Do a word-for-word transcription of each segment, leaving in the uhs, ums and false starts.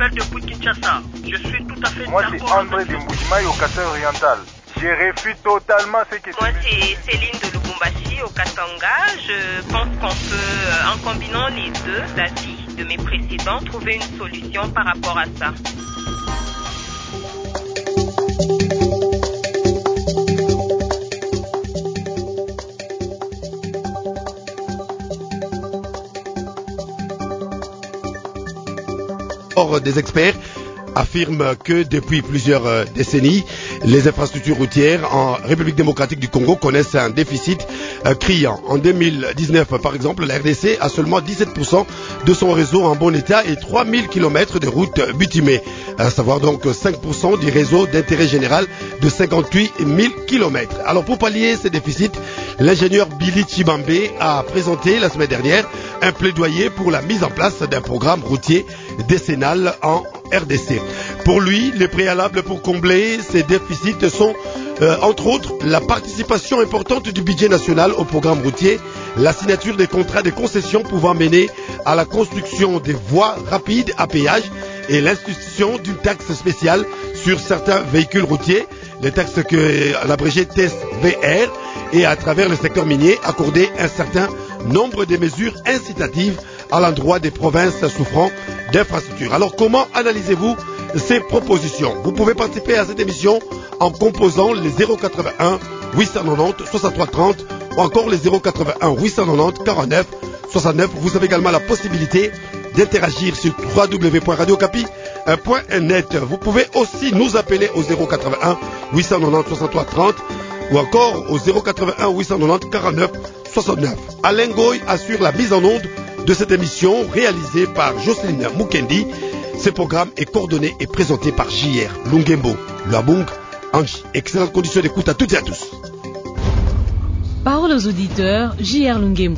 appelle depuis Kinshasa. Je suis tout à fait Moi, d'accord. c'est André de Mbujimaï au Kassai oriental. Je refuse totalement ce que tu Moi, dis. c'est Céline de Lubumbashi au Katanga. Je pense qu'on peut, en combinant les deux avis de mes précédents, trouver une solution par rapport à ça. Or, des experts affirment que depuis plusieurs euh, décennies, les infrastructures routières en République démocratique du Congo connaissent un déficit euh, criant. En deux mille dix-neuf, par exemple, la R D C a seulement dix-sept pour cent de son réseau en bon état et trois mille kilomètres de routes bitumées, à savoir donc cinq pour cent du réseau d'intérêt général de cinquante-huit mille kilomètres. Alors pour pallier ces déficits, l'ingénieur Billy Chibambe a présenté la semaine dernière un plaidoyer pour la mise en place d'un programme routier décennal en R D C. Pour lui, les préalables pour combler ces déficits sont euh, entre autres la participation importante du budget national au programme routier, la signature des contrats de concession pouvant mener à la construction des voies rapides à péage et l'institution d'une taxe spéciale sur certains véhicules routiers, les taxes que l'abrégé T S V R, et à travers le secteur minier accorder un certain nombre de mesures incitatives à l'endroit des provinces souffrant d'infrastructures. Alors comment analysez-vous ces propositions? Vous pouvez participer à cette émission en composant les zéro quatre-vingt-un huit cent quatre-vingt-dix soixante-trois trente ou encore les zéro quatre-vingt-un huit cent quatre-vingt-dix quarante-neuf soixante-neuf. Vous avez également la possibilité d'interagir sur w w w point radio okapi point net. Vous pouvez aussi nous appeler au zéro quatre-vingt-un huit cent quatre-vingt-dix soixante-trois trente ou encore au zéro quatre-vingt-un huit cent quatre-vingt-dix quarante-neuf soixante-neuf. Alain Goy assure la mise en onde de cette émission réalisée par Jocelyne Mukendi. Ce programme est coordonné et présenté par J R Lungembo. Luabung, Angie. Excellentes conditions d'écoute à toutes et à tous. Parole aux auditeurs, J R Lungembo.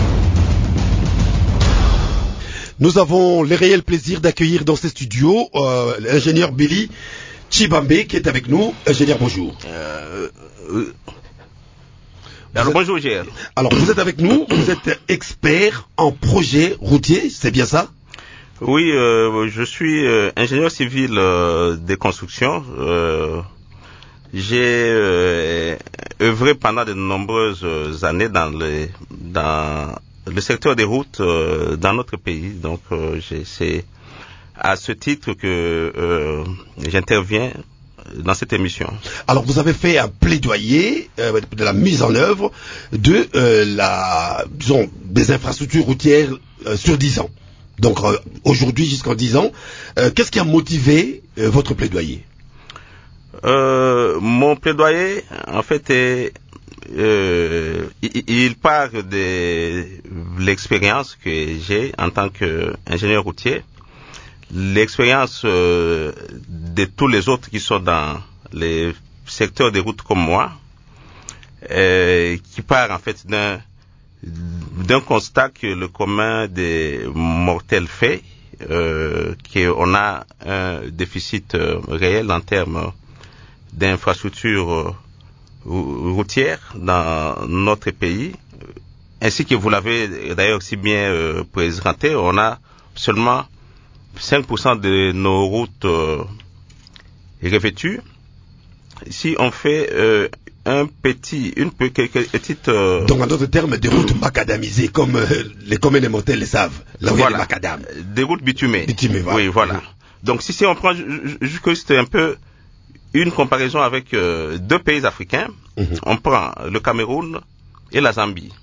Nous avons le réel plaisir d'accueillir dans ces studios euh, l'ingénieur Billy Chibambe qui est avec nous. Ingénieur, bonjour. Euh, euh, alors êtes... bonjour, G R. Alors vous êtes avec nous, vous êtes expert en projet routier, c'est bien ça? Oui, euh, je suis euh, ingénieur civil euh, des constructions. Euh, j'ai euh, œuvré pendant de nombreuses années dans le, dans le secteur des routes euh, dans notre pays. Donc euh, c'est à ce titre que euh, j'interviens dans cette émission. Alors vous avez fait un plaidoyer euh, de la mise en œuvre de euh, la, disons, des infrastructures routières euh, sur dix ans. Donc euh, aujourd'hui jusqu'en dix ans, euh, qu'est-ce qui a motivé euh, votre plaidoyer? euh, Mon plaidoyer, en fait, est, euh, il, il part de l'expérience que j'ai en tant qu'ingénieur routier, l'expérience euh, de tous les autres qui sont dans les secteurs des routes comme moi, euh, qui part en fait d'un d'un constat que le commun des mortels fait, euh, qu'on a un déficit euh, réel en termes d'infrastructures euh, routières dans notre pays, ainsi que vous l'avez d'ailleurs si bien euh, présenté, on a seulement cinq pour cent de nos routes euh, revêtues. Si on fait euh, un petit, une petite... Euh... Donc en d'autres termes, des routes macadamisées, comme euh, les communs des mortels le savent. Là où voilà. il y a les macadam. Des routes bitumées. Bitumées, voilà. Oui, voilà. Mmh. Donc si, si on prend juste un peu une comparaison avec euh, deux pays africains, mmh. on prend le Cameroun et la Zambie.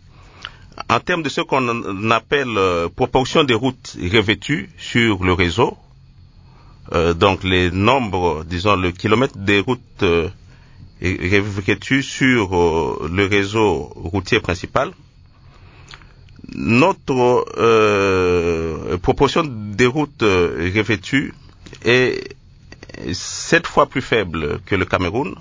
En termes de ce qu'on appelle euh, proportion des routes revêtues sur le réseau, euh, donc les nombres, disons le kilomètre des routes euh, revêtues sur euh, le réseau routier principal, notre euh, proportion des routes euh, revêtues est sept fois plus faible que le Cameroun.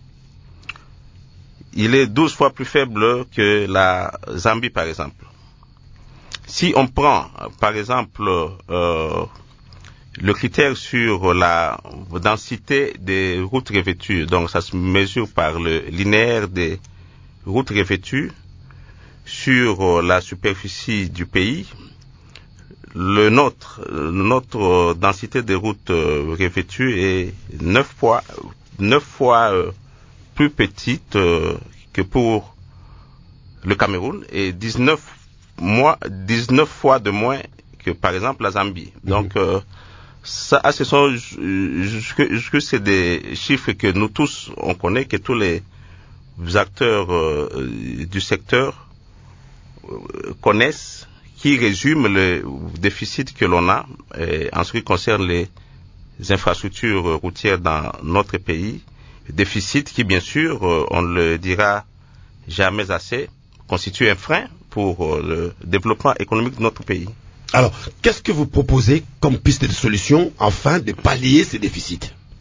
Il est douze fois plus faible que la Zambie, par exemple. Si on prend, par exemple, euh, le critère sur la densité des routes revêtues, donc ça se mesure par le linéaire des routes revêtues sur la superficie du pays, le nôtre, notre densité de routes euh, revêtues est neuf fois, neuf fois euh, plus petite euh, que pour le Cameroun et dix-neuf, mois, dix-neuf fois de moins que par exemple la Zambie. Mm-hmm. Donc euh, ça, ce sont, jusque c'est des chiffres que nous tous on connaît, que tous les acteurs euh, du secteur euh, connaissent, qui résument le déficit que l'on a euh, en ce qui concerne les infrastructures routières dans notre pays. Déficit qui, bien sûr, euh, on ne le dira jamais assez, constitue un frein pour euh, le développement économique de notre pays. Alors, qu'est-ce que vous proposez comme piste de solution afin de pallier ces déficits?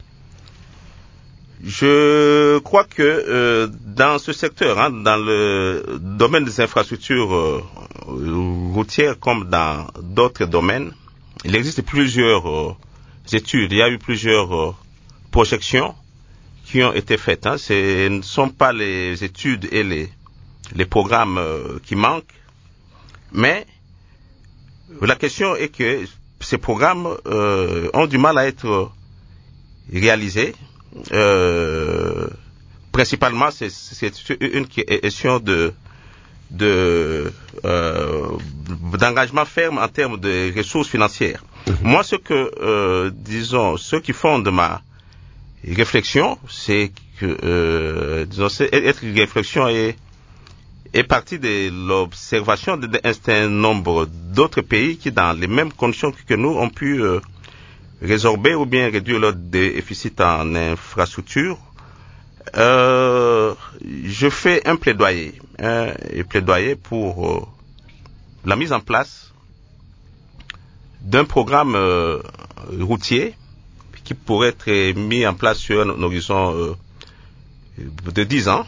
Je crois que euh, dans ce secteur, hein, dans le domaine des infrastructures euh, routières comme dans d'autres domaines, il existe plusieurs euh, études, il y a eu plusieurs euh, projections qui ont été faites. Hein. Ce ne sont pas les études et les, les programmes euh, qui manquent, mais la question est que ces programmes euh, ont du mal à être réalisés. Euh, principalement, c'est, c'est une question de, de euh, d'engagement ferme en termes de ressources financières. Mmh. Moi, ce que, euh, disons, ce qui fonde ma réflexion, c'est que, euh, disons, c'est, être réflexion est, est partie de l'observation d'un certain nombre d'autres pays qui, dans les mêmes conditions que nous, ont pu euh, résorber ou bien réduire leur déficit en infrastructure. Euh, je fais un plaidoyer, un plaidoyer pour euh, la mise en place d'un programme euh, routier qui pourrait être mis en place sur un horizon euh, de dix ans.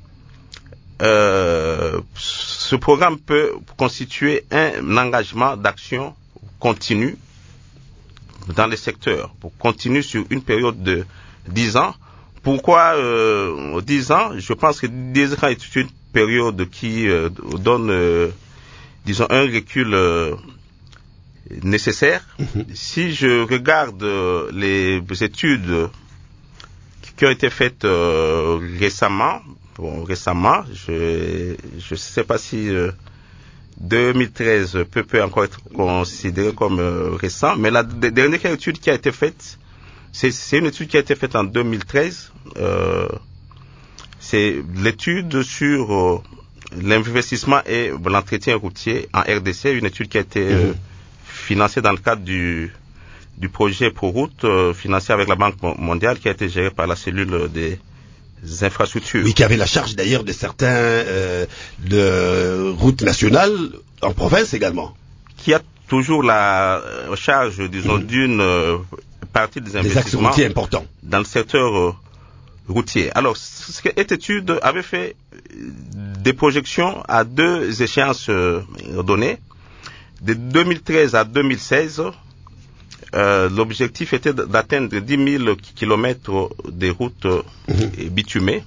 Euh, ce programme peut constituer un engagement d'action continue dans les secteurs, pour continuer sur une période de dix ans. Pourquoi euh, dix ans? Je pense que dix ans est une période qui euh, donne, euh, disons, un recul euh, nécessaire. Mm-hmm. Si je regarde euh, les études qui ont été faites euh, récemment, bon, récemment, je je sais pas si euh, deux mille treize peut, peut encore être considéré comme euh, récent, mais la d- dernière étude qui a été faite, c'est, c'est une étude qui a été faite en deux mille treize. Euh, c'est l'étude sur euh, l'investissement et l'entretien routier en R D C, une étude qui a été euh, mmh. financée dans le cadre du, du projet ProRoute, euh, financé avec la Banque mondiale, qui a été gérée par la cellule des infrastructures. Oui, qui avait la charge d'ailleurs de certains euh, de routes nationales en province également. Qui a toujours la charge, disons, mmh. d'une euh, partie des investissements. Des axes routiers importants. Dans le secteur euh, routier. Alors, cette étude avait fait des projections à deux échéances euh, données. De deux mille treize à deux mille seize, Euh, l'objectif était d'atteindre dix mille kilomètres de routes mmh. bitumées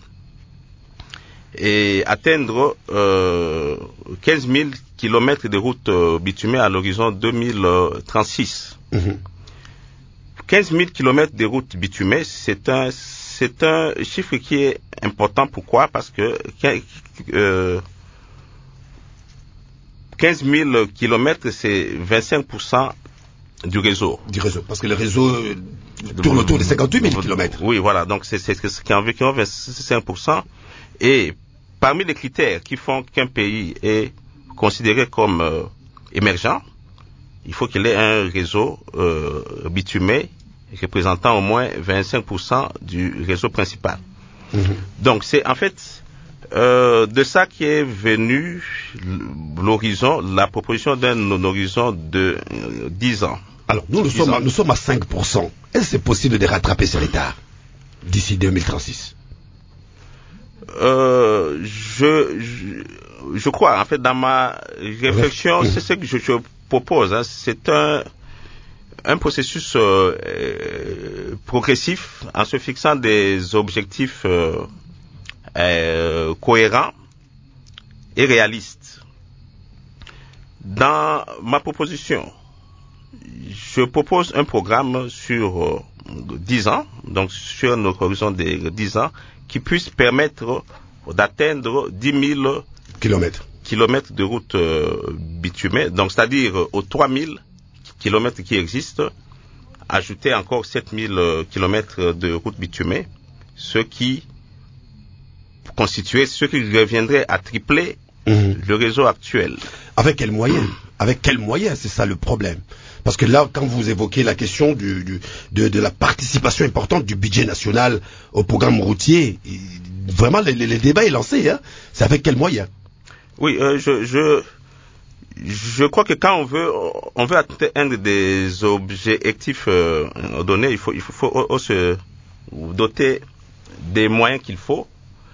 et atteindre euh, quinze mille kilomètres de routes bitumées à l'horizon deux mille trente-six. Mmh. quinze mille kilomètres de routes bitumées, c'est un, c'est un chiffre qui est important. Pourquoi? Parce que euh, quinze mille kilomètres, c'est vingt-cinq pour cent du réseau. Du réseau, parce que le réseau tourne autour de cinquante-huit mille kilomètres. Oui, voilà, donc c'est, c'est ce qui est environ vingt-cinq pour cent. Et parmi les critères qui font qu'un pays est considéré comme euh, émergent, il faut qu'il ait un réseau euh, bitumé représentant au moins vingt-cinq pour cent du réseau principal. Mmh. Donc c'est en fait euh, de ça qui est venu l'horizon, la proposition d'un horizon de euh, dix ans. Alors, nous, nous sommes, à, nous sommes à cinq pour cent. Est-ce que c'est possible de rattraper ce retard d'ici deux mille trente-six? euh, je, je, je crois, en fait, dans ma réflexion, c'est ce que je, je propose. Hein, c'est un, un processus euh, euh, progressif en se fixant des objectifs euh, euh, cohérents et réalistes. Dans ma proposition, je propose un programme sur euh, dix ans, donc sur notre horizon des dix ans, qui puisse permettre d'atteindre dix mille kilomètres kilomètres de routes euh, bitumées, donc c'est-à-dire euh, aux trois mille kilomètres qui existent, ajouter encore sept mille euh, kilomètres de routes bitumées, ce qui constituait, ce qui reviendrait à tripler mmh. le réseau actuel. Avec quels moyens? Avec quels moyens? C'est ça le problème. Parce que là, quand vous évoquez la question du, du, de, de la participation importante du budget national au programme routier, vraiment, le, le, le débat est lancé. Hein. C'est avec quels moyens? Oui, euh, je, je, je crois que quand on veut, on veut atteindre des objectifs euh, donnés, il faut, il faut, faut, faut se doter des moyens qu'il faut.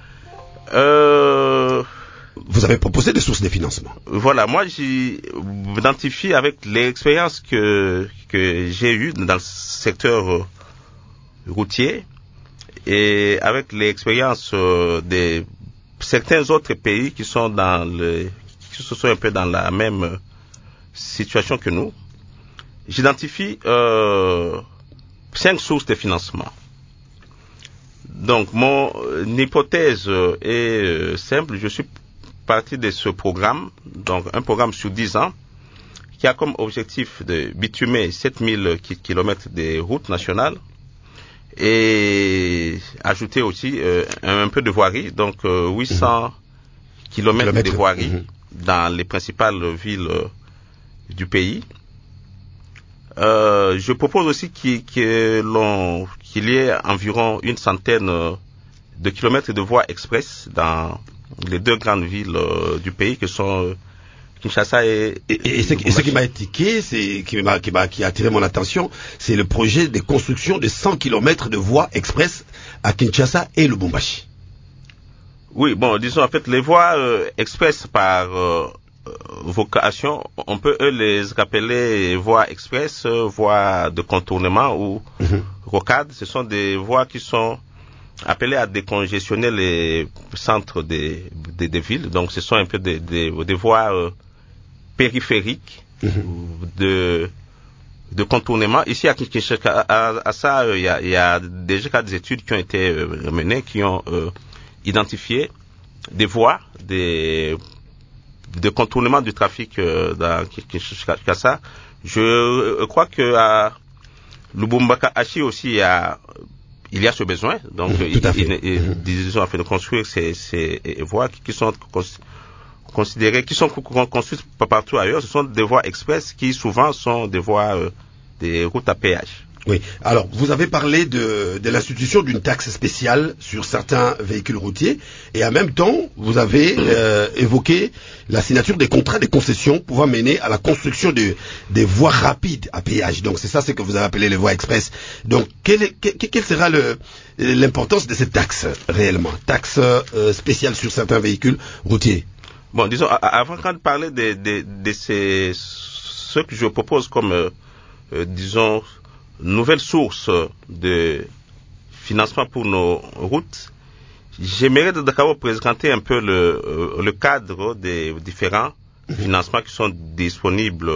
Euh, Vous avez proposé des sources de financement. Voilà, moi j'identifie avec l'expérience que que j'ai eue dans le secteur routier et avec l'expérience des certains autres pays qui sont dans le qui sont un peu dans la même situation que nous. J'identifie euh, cinq sources de financement. Donc mon hypothèse est euh, simple, je suis parti de ce programme, donc un programme sur dix ans, qui a comme objectif de bitumer sept mille kilomètres de routes nationales et ajouter aussi euh, un, un peu de voirie, donc euh, huit cents kilomètres de voirie mmh. dans les principales villes euh, du pays. Euh, je propose aussi qu'il, que l'on, qu'il y ait environ une centaine de kilomètres de voies express dans les deux grandes villes euh, du pays que sont euh, Kinshasa et... Et, et, et, ce, et ce qui m'a indiqué, c'est, qui, m'a, qui, m'a, qui a attiré mon attention, c'est le projet de construction de cent kilomètres de voies express à Kinshasa et Lubumbashi. Oui, bon, disons en fait, les voies euh, express par euh, vocation, on peut eux les rappeler voies express, voies de contournement ou mm-hmm. rocades. Ce sont des voies qui sont appelées à décongestionner les centres des, des, des villes. Donc ce sont un peu des, des, des voies euh, périphériques mm-hmm. de, de contournement. Ici à Kinshasa, à, à ça, il y a, y a déjà des études qui ont été euh, menées, qui ont euh, identifié des voies, des de contournement du trafic euh, dans Kinshasa. Je euh, crois que à Lubumbashi aussi il y a il y a ce besoin, donc mmh, il, il, il, mmh. disons afin de construire ces, ces voies qui, qui sont considérées, qui sont construites partout ailleurs. Ce sont des voies express qui souvent sont des voies euh, des routes à péage. Oui. Alors, vous avez parlé de, de l'institution d'une taxe spéciale sur certains véhicules routiers, et en même temps, vous avez euh, évoqué la signature des contrats de concession pouvant mener à la construction de, des voies rapides à péage. Donc, c'est ça ce que vous avez appelé les voies express. Donc, quelle, est, quelle, quelle sera le, l'importance de cette taxe réellement, taxe euh, spéciale sur certains véhicules routiers? Bon, disons, avant de parler de, de, de ces, ce que je propose comme, euh, euh, disons, nouvelle source de financement pour nos routes, j'aimerais d'abord présenter un peu le, le cadre des différents financements qui sont disponibles,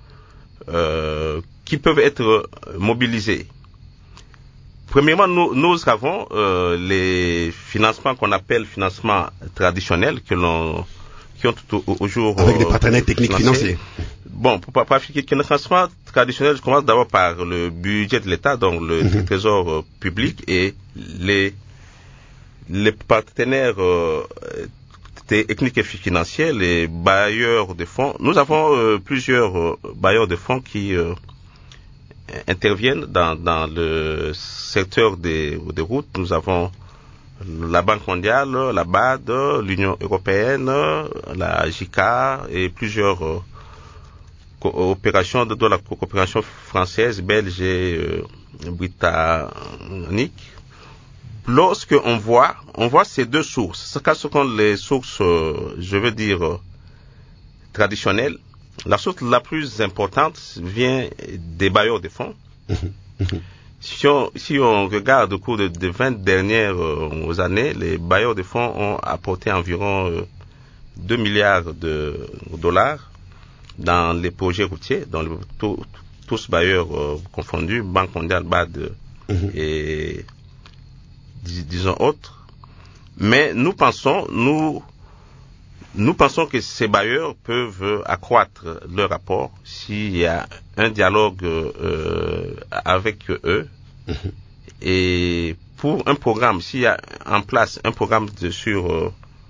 euh, qui peuvent être mobilisés. Premièrement, nous, nous avons euh, les financements qu'on appelle financements traditionnels, que l'on qui ont tout au, au jour avec des partenaires techniques financiers. Bon, pour pas afficher que le financement traditionnel, je commence d'abord par le budget de l'État, donc le mm-hmm. trésor euh, public et les les partenaires euh, techniques et financiers, les bailleurs de fonds. Nous avons euh, plusieurs euh, bailleurs de fonds qui euh, interviennent dans dans le secteur des des routes. Nous avons la Banque mondiale, la B A D, l'Union européenne, la J C A et plusieurs euh, coopérations, de la coopération française, belge et euh, britannique. Lorsque on voit, on voit ces deux sources. Ce sont les sources, euh, je veux dire, euh, traditionnelles. La source la plus importante vient des bailleurs de fonds. Si on, si on regarde au cours de, de vingt dernières euh, années, les bailleurs de fonds ont apporté environ euh, deux milliards de dollars dans les projets routiers, dans le, tout, tous bailleurs euh, confondus, Banque mondiale, B A D mm-hmm. et dis, disons autres. Mais nous pensons, nous, nous pensons que ces bailleurs peuvent accroître leur rapport s'il y a un dialogue euh, avec eux. Mm-hmm. Et pour un programme, s'il y a en place un programme de, sur euh,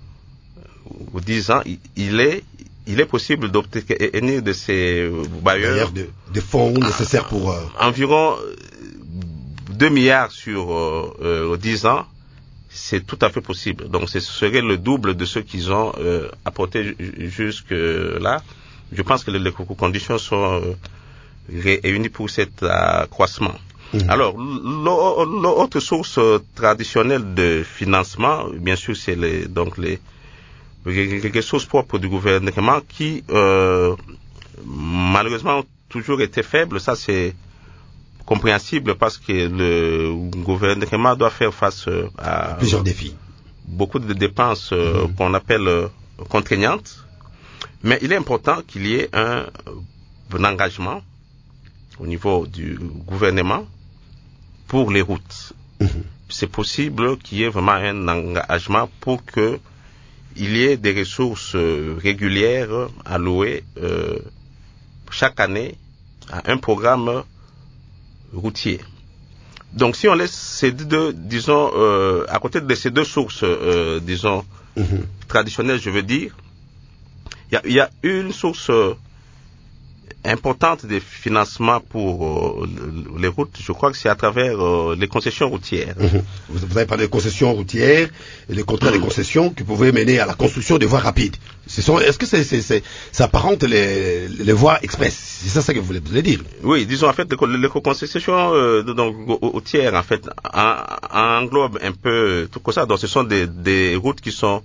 dix ans, il est, il est possible d'obtenir de ces bailleurs de, des fonds nécessaires pour... Euh... environ deux milliards sur euh, euh, dix ans. C'est tout à fait possible. Donc ce serait le double de ce qu'ils ont euh, apporté jusque-là. Je pense que les, les conditions sont euh, réunies pour cet accroissement. Mmh. Alors, l'autre source traditionnelle de financement, bien sûr, c'est les, donc les, les ressources propres du gouvernement qui, euh, malheureusement, ont toujours été faibles. Ça, c'est compréhensible parce que le gouvernement doit faire face à plusieurs défis, beaucoup de dépenses euh, mmh. qu'on appelle euh, contraignantes. Mais il est important qu'il y ait un, un engagement au niveau du gouvernement pour les routes. Mmh. C'est possible qu'il y ait vraiment un engagement pour que il y ait des ressources euh, régulières allouées euh, chaque année à un programme routier. Donc si on laisse ces deux, disons, euh, à côté de ces deux sources, euh, disons, mmh. traditionnelles, je veux dire, il y, y a une source euh, importante de financement pour euh, les routes, je crois que c'est à travers euh, les concessions routières. Mmh. Vous, vous avez parlé des concessions routières et les contrats mmh. de concession qui pouvaient mener à la construction de voies rapides. Ce sont, est-ce que c'est, c'est, c'est, ça apparente les, les voies express? C'est ça, ça que vous voulez, vous voulez dire? Oui, disons en fait les, les concessions euh, donc, routières en fait en, englobent un peu tout ça. Donc ce sont des, des routes qui sont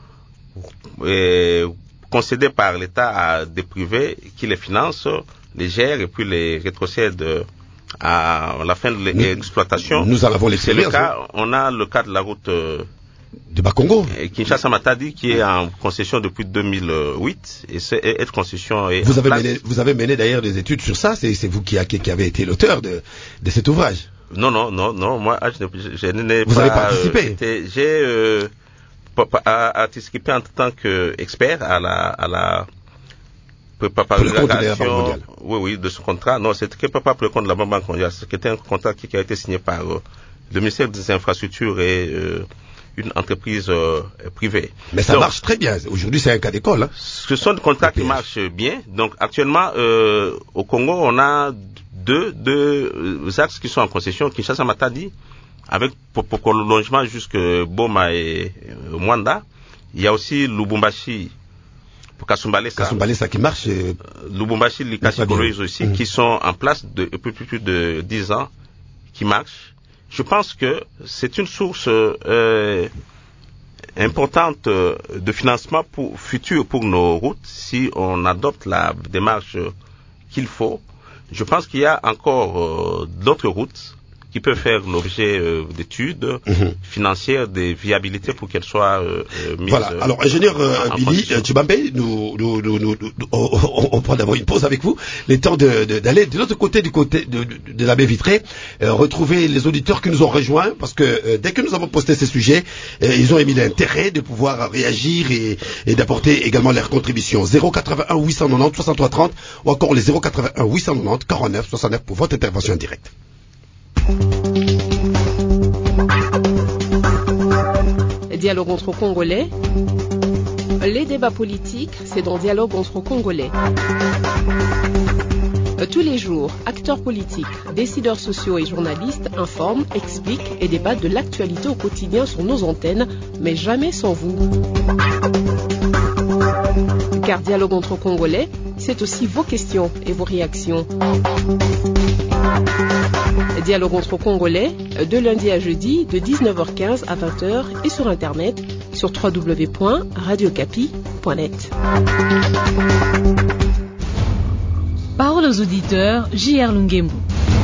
euh, concédées par l'État à des privés qui les financent, les gèrent et puis les rétrocèdent à la fin de l'exploitation. Nous en avons l'expérience. C'est le cas, on a le cas de la route euh, de Bakongo, Kinshasa-Matadi, qui est en concession depuis deux mille huit, et cette concession est vous avez mené, vous avez mené d'ailleurs des études sur ça. C'est, c'est vous qui, a, qui avez été l'auteur de, de cet ouvrage. Non, non, non, non. Moi, je, je, je n'ai vous pas. Vous avez participé. Euh, j'ai euh, participé en tant qu'expert à la à la préparation. Oui, oui, de ce contrat. Non, c'était pas pour le compte de la Banque mondiale. C'était un contrat qui a été signé par euh, le ministère des Infrastructures et euh, une entreprise euh, privée. Mais ça donc, marche très bien. Aujourd'hui, c'est un cas d'école. Hein. Ce sont des contrats qui marchent bien. Donc, actuellement, euh, au Congo, on a deux, deux axes qui sont en concession. Kinshasa-Matadi, avec pour, pour prolongement jusque Boma et euh, Mwanda. Il y a aussi Lubumbashi, pour Kasumbalesa. Kasumbalesa qui marche. Euh, Lubumbashi, Likasi-Koloïs aussi, mmh. qui sont en place depuis plus, plus de dix ans, qui marchent. Je pense que c'est une source euh, importante de financement pour, futur pour nos routes si on adopte la démarche qu'il faut. Je pense qu'il y a encore euh, d'autres routes qui peuvent faire l'objet euh, d'études mmh. financières, des viabilités pour qu'elles soient euh, mises. Voilà. Alors, ingénieur euh, Billy Tshibambe, nous, nous, nous, nous, nous on, on, on prend d'abord une pause avec vous. Les temps de, de, d'aller de l'autre côté du côté de, de, de la baie vitrée, euh, retrouver les auditeurs qui nous ont rejoints, parce que euh, dès que nous avons posté ces sujets, euh, ils ont émis l'intérêt de pouvoir réagir et, et d'apporter également leur contribution. zéro quatre-vingt-un huit cent quatre-vingt-dix soixante-trois trente ou encore les zéro quatre-vingt-un huit cent quatre-vingt-dix quarante-neuf soixante-neuf pour votre intervention en direct. Dialogue entre Congolais. Les débats politiques, c'est dans Dialogue entre Congolais. Tous les jours, acteurs politiques, décideurs sociaux et journalistes informent, expliquent et débattent de l'actualité au quotidien sur nos antennes, mais jamais sans vous. Car Dialogue entre Congolais, c'est aussi vos questions et vos réactions. Dialogue entre Congolais, de lundi à jeudi, de dix-neuf heures quinze à vingt heures et sur Internet, sur w w w point radio capi point net. Parole aux auditeurs, J R Lungembu.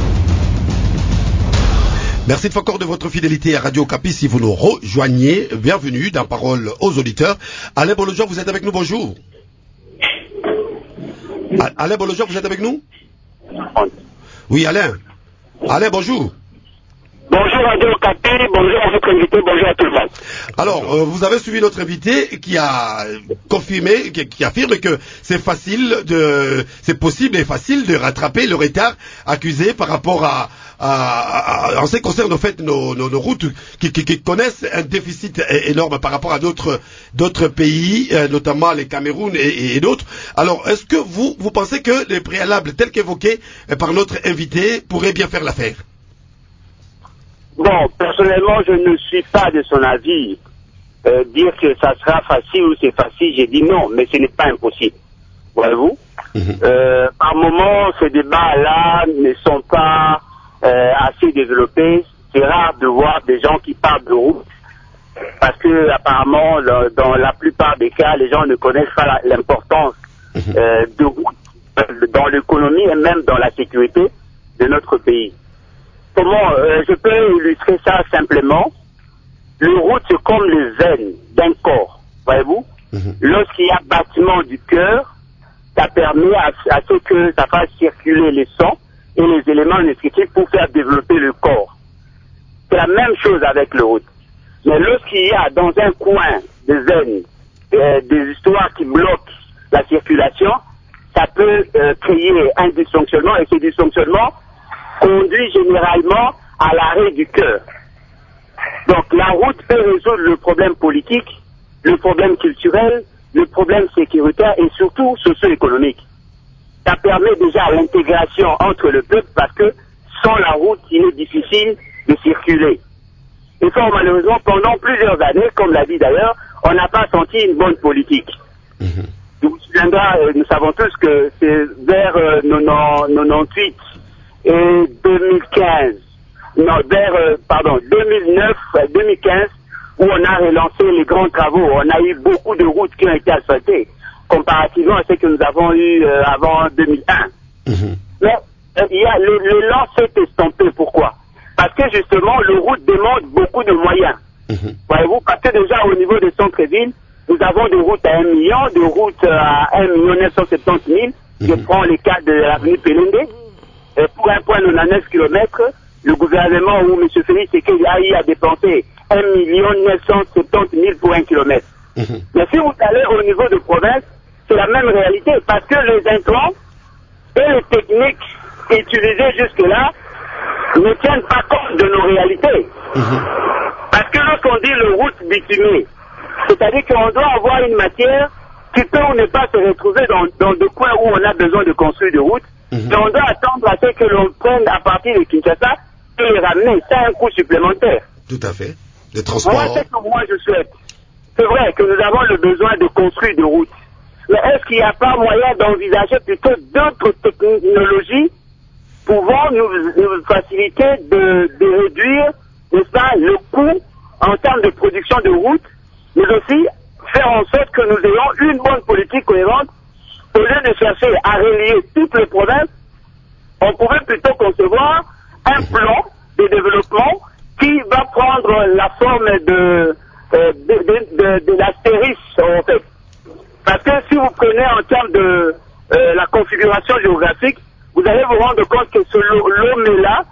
Merci de encore de votre fidélité à Radio Capi. Si vous nous rejoignez, bienvenue dans Parole aux auditeurs. Alain Bolojo, vous êtes avec nous, bonjour. Alain Bolojo, vous êtes avec nous? Oui, Alain. Alain, bonjour. Bonjour Radio Okapi, bonjour à votre invité, bonjour à tout le monde. Alors, euh, vous avez suivi notre invité qui a confirmé, qui, qui affirme que c'est facile de, c'est possible et facile de rattraper le retard accusé par rapport à, à, à en ce qui concerne en fait nos, nos, nos routes qui, qui, qui connaissent un déficit énorme par rapport à d'autres, d'autres pays, euh, notamment les Cameroun et, et, et d'autres. Alors, est-ce que vous, vous pensez que les préalables tels qu'évoqués par notre invité pourraient bien faire l'affaire? Bon, personnellement, je ne suis pas de son avis. Euh, dire que ça sera facile ou c'est facile, j'ai dit non, mais ce n'est pas impossible. Voyez-vous, mmh. euh, par moment, ces débats-là ne sont pas euh, assez développés. C'est rare de voir des gens qui parlent de route, parce que apparemment, le, dans la plupart des cas, les gens ne connaissent pas l'importance euh, de route dans l'économie et même dans la sécurité de notre pays. Comment euh, je peux illustrer ça simplement? Le route, c'est comme les veines d'un corps, voyez-vous. Mm-hmm. Lorsqu'il y a battement du cœur, ça permet à, à ce que ça fasse circuler les sangs et les éléments nécessaires pour faire développer le corps. C'est la même chose avec le route. Mais lorsqu'il y a dans un coin des veines euh, des histoires qui bloquent la circulation, ça peut euh, créer un dysfonctionnement, et ce dysfonctionnement conduit généralement à l'arrêt du cœur. Donc la route peut résoudre le problème politique, le problème culturel, le problème sécuritaire et surtout socio-économique. Ça permet déjà l'intégration entre le peuple parce que sans la route, il est difficile de circuler. Et fort malheureusement, pendant plusieurs années, comme l'a dit d'ailleurs, on n'a pas senti une bonne politique. Mmh. Nous, nous savons tous que c'est vers euh, quatre-vingt-dix-huit et deux mille quinze, non, vers, euh, pardon, deux mille neuf, deux mille quinze, où on a relancé les grands travaux. On a eu beaucoup de routes qui ont été asphaltées, comparativement à ce que nous avons eu euh, avant deux mille un. Mmh. Mais euh, il y a le, le lance s'est estompé. Pourquoi? Parce que justement, le route demande beaucoup de moyens. Mmh. Voyez-vous, parce que déjà au niveau des centres-villes, nous avons des routes à un million, des routes à un million neuf cent soixante-dix mille. Mmh. Je prends les cas de l'avenue Pelende. Et pour un point de quatre-vingt-dix-neuf kilomètres, le gouvernement où M. Félix Tshisekedi a dépensé un million neuf cent soixante-dix mille pour un kilomètre. Mmh. Mais si vous allez au niveau de province, c'est la même réalité parce que les intrants et les techniques utilisées jusque-là ne tiennent pas compte de nos réalités. Mmh. Parce que lorsqu'on dit le route bitumée, c'est-à-dire qu'on doit avoir une matière qui peut ou ne pas se retrouver dans, dans des coins où on a besoin de construire des routes. Mmh. Et on doit attendre à ce que l'on prenne à partir de Kinshasa et les ramener. C'est un coût supplémentaire. Tout à fait. Les transports. Moi, c'est ce que moi je souhaite. C'est vrai que nous avons le besoin de construire des routes. Mais est-ce qu'il n'y a pas moyen d'envisager plutôt d'autres technologies pouvant nous, nous faciliter de, de réduire, n'est-ce pas, le coût en termes de production de routes, mais aussi faire en sorte que nous ayons une bonne politique cohérente. Au lieu de chercher à relier toutes les provinces, on pourrait plutôt concevoir un plan de développement qui va prendre la forme de, euh, de, de, de, de l'astérisque, en fait. Parce que si vous prenez en termes de euh, la configuration géographique, vous allez vous rendre compte que ce Lomé-là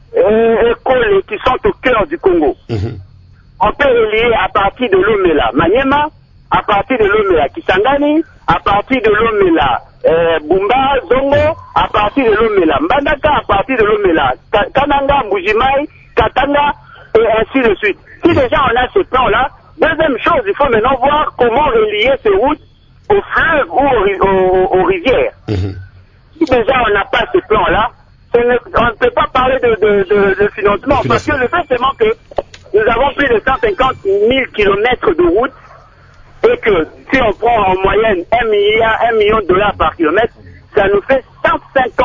et Kole qui sont au cœur du Congo. Mm-hmm. On peut relier à partir de Lomé-là Maniema, à partir de Lomé-là Kisangani, à partir de Lomé-là euh, Bumba, Zongo, à partir de Lomé-là Mbandaka, à partir de Lomé-là Kananga, Mujimai, Katanga, et ainsi de suite. Si déjà on a ce plan-là, deuxième chose, il faut maintenant voir comment relier ces routes aux fleuves ou aux, aux, aux rivières. Mmh. Si déjà on n'a pas ce plan-là, on ne peut pas parler de, de, de, de financement, parce que le fait seulement que nous avons plus de cent cinquante mille kilomètres de route, et que si on prend en moyenne un milliard, un million de dollars par kilomètre, ça nous fait cent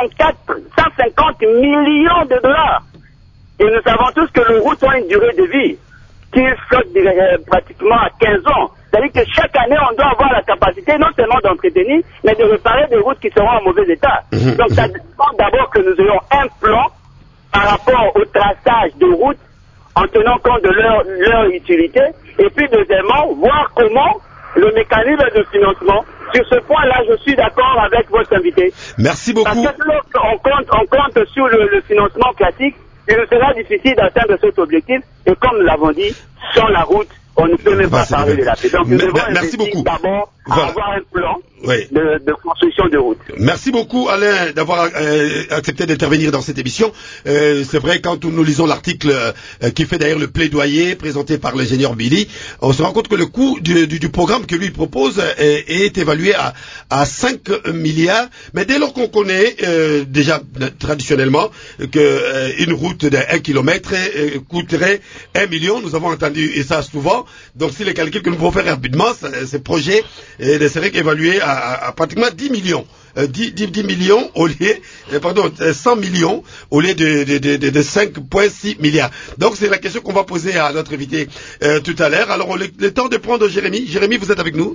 cinquante millions de dollars. Et nous savons tous que le route a une durée de vie qui flotte euh, pratiquement à quinze ans. C'est-à-dire que chaque année, on doit avoir la capacité non seulement d'entretenir, mais de réparer des routes qui seront en mauvais état. Mmh. Donc ça demande d'abord que nous ayons un plan par rapport au traçage de routes en tenant compte de leur, leur utilité. Et puis deuxièmement, voir comment le mécanisme de financement, sur ce point-là, je suis d'accord avec votre notre invité. Merci beaucoup. Parce que lorsqu'on compte, on compte sur le, le financement classique, il sera difficile d'atteindre cet objectif. Et comme nous l'avons dit, sans la route, on ne peut même pas bah, parler de la paix. Donc nous devons merci beaucoup. D'abord voilà. avoir un plan oui. de, de construction de route. Merci beaucoup Alain d'avoir euh, accepté d'intervenir dans cette émission. Euh, c'est vrai, quand nous lisons l'article euh, qui fait d'ailleurs le plaidoyer présenté par l'ingénieur Billy, on se rend compte que le coût du, du, du programme que lui propose est, est évalué à, à cinq milliards. Mais dès lors qu'on connaît euh, déjà traditionnellement que euh, une route d'un kilomètre euh, coûterait un million, nous avons entendu et ça souvent. Donc si les calculs que nous pouvons faire rapidement, ces projets euh, seraient évalués à, à, à pratiquement dix millions. Euh, dix, dix, dix millions au lieu, euh, pardon, cent millions au lieu de, de, de, de, de cinq virgule six milliards. Donc c'est la question qu'on va poser à notre invité euh, tout à l'heure. Alors le, le temps de prendre Jérémy. Jérémy, vous êtes avec nous?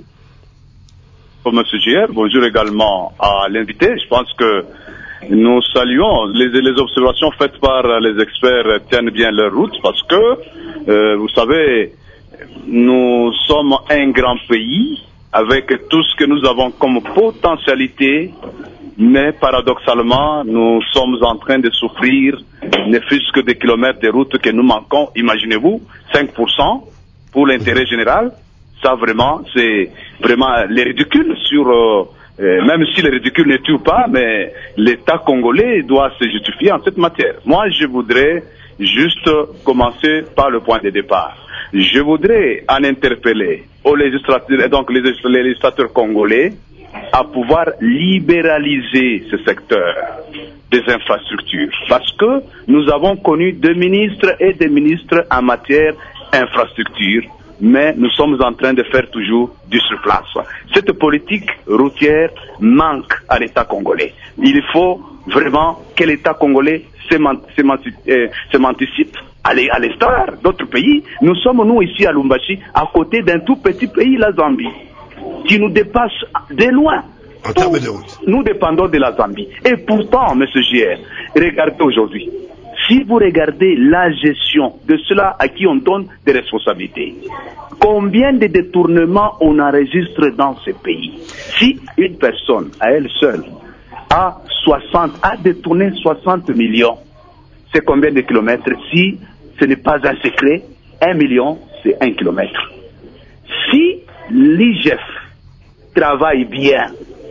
Bonjour Monsieur Gier, bonjour également à l'invité. Je pense que nous saluons les, les observations faites par les experts tiennent bien leur route parce que, euh, vous savez, nous sommes un grand pays avec tout ce que nous avons comme potentialité, mais paradoxalement, nous sommes en train de souffrir ne fût-ce que des kilomètres de routes que nous manquons. Imaginez-vous, cinq pour cent pour l'intérêt général. Ça vraiment, c'est vraiment les ridicules sur... Euh, Euh, même si le ridicule ne tue pas, mais l'État congolais doit se justifier en cette matière. Moi, je voudrais juste commencer par le point de départ. Je voudrais en interpeller aux législateurs, donc les, les législateurs congolais, à pouvoir libéraliser ce secteur des infrastructures. Parce que nous avons connu deux ministres et des ministres en matière infrastructure, mais nous sommes en train de faire toujours du surplace. Cette politique routière manque à l'État congolais. Il faut vraiment que l'État congolais s'émancipe à l'instar d'autres pays. Nous sommes, nous, ici à Lumbashi, à côté d'un tout petit pays, la Zambie, qui nous dépasse de loin. En termes de route. Nous dépendons de la Zambie. Et pourtant, M. Gier, regardez aujourd'hui. Si vous regardez la gestion de cela à qui on donne des responsabilités, combien de détournements on enregistre dans ce pays? Si une personne, à elle seule, a soixante, a détourné soixante millions, c'est combien de kilomètres? Si ce n'est pas un secret, un million, c'est un kilomètre. Si l'I G F travaille bien,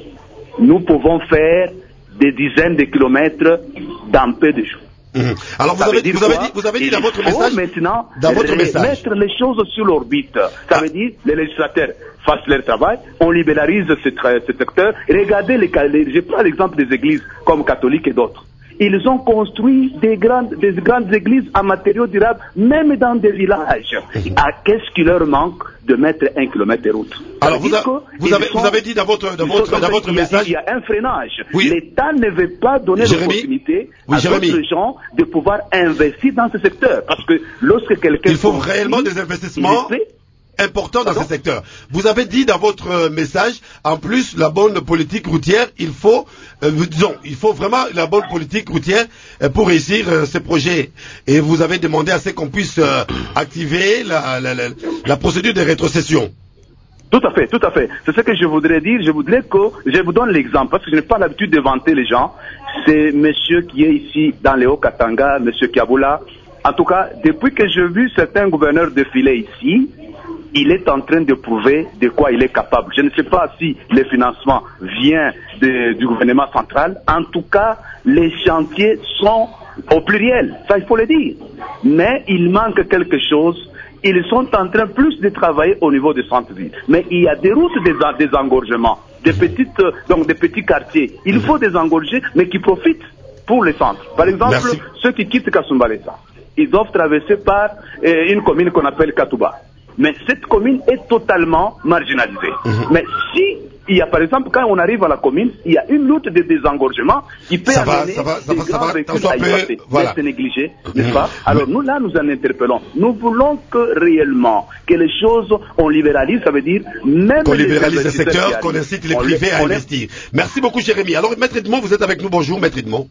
nous pouvons faire des dizaines de kilomètres dans peu de jours. Mmh. Alors vous avez, vous, avez dit, vous avez dit dans votre message, maintenant dans votre message, mettre les choses sur l'orbite. Ça ah. veut dire les législateurs fassent leur travail, on libéralise ce, ce secteur. Regardez les, les, je prends l'exemple des églises comme catholiques et d'autres. Ils ont construit des grandes, des grandes églises en matériaux durables, même dans des villages. À qu'est-ce qui leur manque de mettre un kilomètre de route? Alors vous, a, vous, avez, sont, vous avez dit dans votre, dans votre, dans votre il message, il y a un freinage. Oui. L'État ne veut pas donner l'opportunité oui, à d'autres gens de pouvoir investir dans ce secteur. Parce que lorsque quelqu'un... Il faut réellement des investissements important dans ce secteur. Vous avez dit dans votre message, en plus, la bonne politique routière, il faut, euh, disons, il faut vraiment la bonne politique routière euh, pour réussir euh, ces projets. Et vous avez demandé à ce qu'on puisse euh, activer la, la, la, la procédure de rétrocession. Tout à fait, tout à fait. C'est ce que je voudrais dire. Je voudrais que, je vous donne l'exemple, parce que je n'ai pas l'habitude de vanter les gens. C'est monsieur qui est ici, dans les Hauts-Katanga, monsieur Kiaboula. En tout cas, depuis que j'ai vu certains gouverneurs défiler ici, il est en train de prouver de quoi il est capable. Je ne sais pas si le financement vient de, du gouvernement central. En tout cas, les chantiers sont au pluriel. Ça, il faut le dire. Mais il manque quelque chose. Ils sont en train plus de travailler au niveau des centres-villes. Mais il y a des routes, des, des engorgements, des petites, donc des petits quartiers. Il faut des engorger, mais qui profitent pour les centres. Par exemple, Merci. Ceux qui quittent Kasumbalesa, ils doivent traverser par euh, une commune qu'on appelle Katouba. Mais cette commune est totalement marginalisée. Mmh. Mais si il y a, par exemple, quand on arrive à la commune, il y a une route de désengorgement qui peut ça amener va, ça va, ça des va, grands ça véhicules à y passer. Voilà. C'est négligé, n'est-ce mmh. pas? Alors nous, là, nous en interpellons. Nous voulons que réellement, que les choses, on libéralise, ça veut dire même... Qu'on libéralise le secteur, qu'on incite les privés à investir. Merci beaucoup, Jérémy. Alors, Maître Edmond, vous êtes avec nous. Bonjour, Maître Edmond.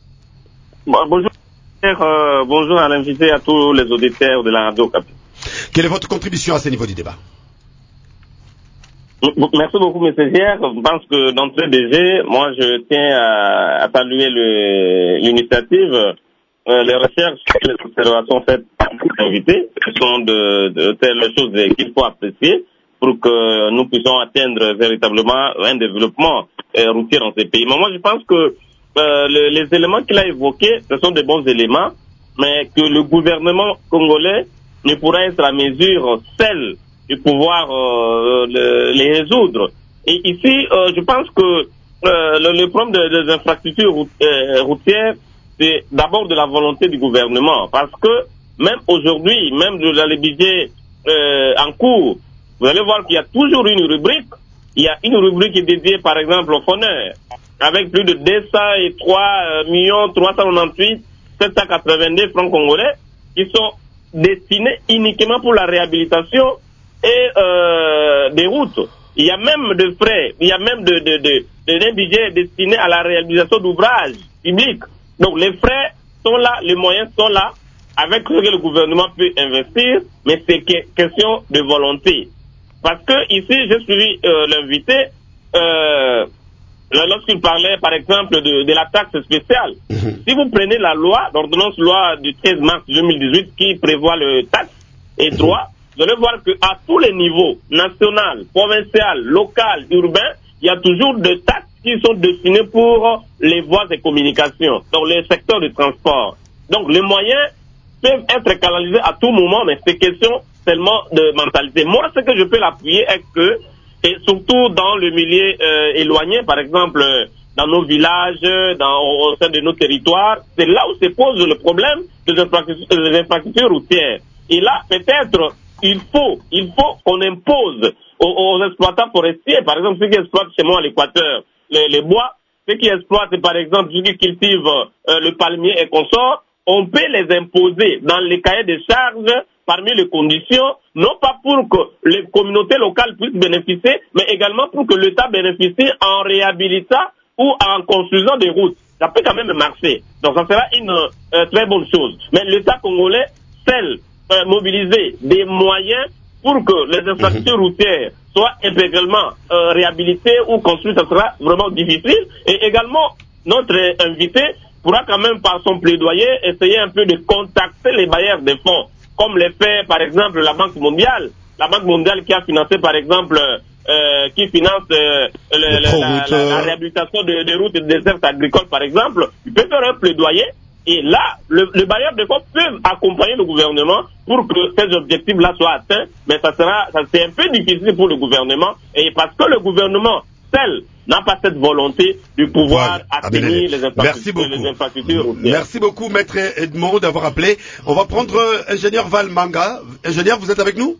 Bon, bonjour. Euh, bonjour à l'invité, à tous les auditeurs de la radio. Quelle est votre contribution à ce niveau du débat? Merci beaucoup, M. Gier. Je pense que d'entrée de jeu, moi, je tiens à, à saluer le, l'initiative. Euh, les recherches et les observations faites par les invités sont de, de telles choses qu'il faut apprécier pour que nous puissions atteindre véritablement un développement euh, routier dans ces pays. Mais moi, je pense que euh, le, les éléments qu'il a évoqués, ce sont des bons éléments, mais que le gouvernement congolais ne pourra être à mesure seul de pouvoir euh, le, les résoudre. Et ici, euh, je pense que euh, le, le problème des, des infrastructures euh, routières, c'est d'abord de la volonté du gouvernement. Parce que même aujourd'hui, même dans les budgets euh, en cours, vous allez voir qu'il y a toujours une rubrique. Il y a une rubrique qui est dédiée, par exemple, aux fonneurs, avec plus de deux cent trois millions trois cent quatre-vingt-dix-huit sept cent quatre-vingt-deux francs congolais qui sont destinés uniquement pour la réhabilitation et euh, des routes. Il y a même de frais, il y a même de, de, de, de, de budget destiné à la réalisation d'ouvrages publics. Donc les frais sont là, les moyens sont là, avec ce que le gouvernement peut investir, mais c'est que, question de volonté. Parce que ici, j'ai suivi euh, l'invité, euh, lorsqu'il parlait par exemple de, de la taxe spéciale. Mmh. Si vous prenez la loi, l'ordonnance loi du treize mars deux mille dix-huit qui prévoit le taxe et droit, vous allez voir qu'à tous les niveaux, national, provincial, local, urbain, il y a toujours des taxes qui sont destinées pour les voies de communication, donc le secteur du transport. Donc les moyens peuvent être canalisés à tout moment, mais c'est question seulement de mentalité. Moi, ce que je peux l'appuyer est que, et surtout dans le milieu euh, éloigné, par exemple, dans nos villages, dans, au sein de nos territoires, c'est là où se pose le problème des infrastructures, des infrastructures routières. Et là, peut-être, il faut, il faut qu'on impose aux, aux exploitants forestiers, par exemple, ceux qui exploitent chez moi à l'Équateur, les, les bois, ceux qui exploitent, par exemple, ceux qui cultivent euh, le palmier et consorts, on peut les imposer dans les cahiers de charges parmi les conditions, non pas pour que les communautés locales puissent bénéficier, mais également pour que l'État bénéficie en réhabilitant ou en construisant des routes. Ça peut quand même marcher. Donc ça sera une euh, très bonne chose. Mais l'État congolais, seul, euh, mobiliser des moyens pour que les infrastructures routières soient intégralement euh, réhabilitées ou construites, ça sera vraiment difficile. Et également, notre invité pourra quand même, par son plaidoyer, essayer un peu de contacter les bailleurs de fonds, comme le fait, par exemple, la Banque mondiale. La Banque mondiale qui a financé, par exemple, euh, qui finance euh, le, le, la, la, la réhabilitation des de routes et des déserts agricoles, par exemple. Il peut faire un plaidoyer. Et là, le, le bailleur de fonds peut accompagner le gouvernement pour que ces objectifs-là soient atteints. Mais ça sera, ça c'est un peu difficile pour le gouvernement. Et parce que le gouvernement seul n'a pas cette volonté de pouvoir voilà. atteindre les infrastructures. Les infrastructures Merci beaucoup, Maître Edmond, d'avoir appelé. On va prendre euh, ingénieur Val Manga. Ingénieur, vous êtes avec nous?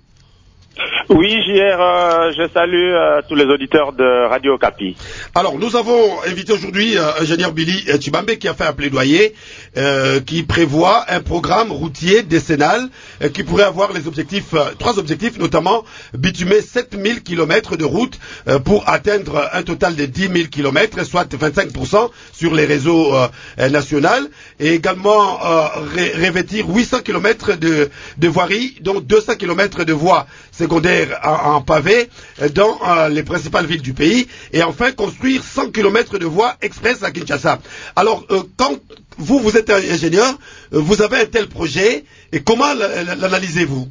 Oui, J R, euh, je salue euh, tous les auditeurs de Radio Okapi. Alors, nous avons invité aujourd'hui euh, ingénieur Billy Tshibambe qui a fait un plaidoyer euh, qui prévoit un programme routier décennal euh, qui pourrait avoir les objectifs, euh, trois objectifs, notamment bitumer sept mille kilomètres de route euh, pour atteindre un total de dix mille kilomètres, soit vingt-cinq pour cent sur les réseaux euh, nationaux, et également euh, ré revêtir huit cents kilomètres de, de voiries, dont deux cents kilomètres de voies secondaires en, en pavé dans euh, les principales villes du pays, et enfin construire cent kilomètres de voies express à Kinshasa. Alors, euh, quand vous, vous êtes ingénieur, euh, vous avez un tel projet, et comment l'analysez-vous?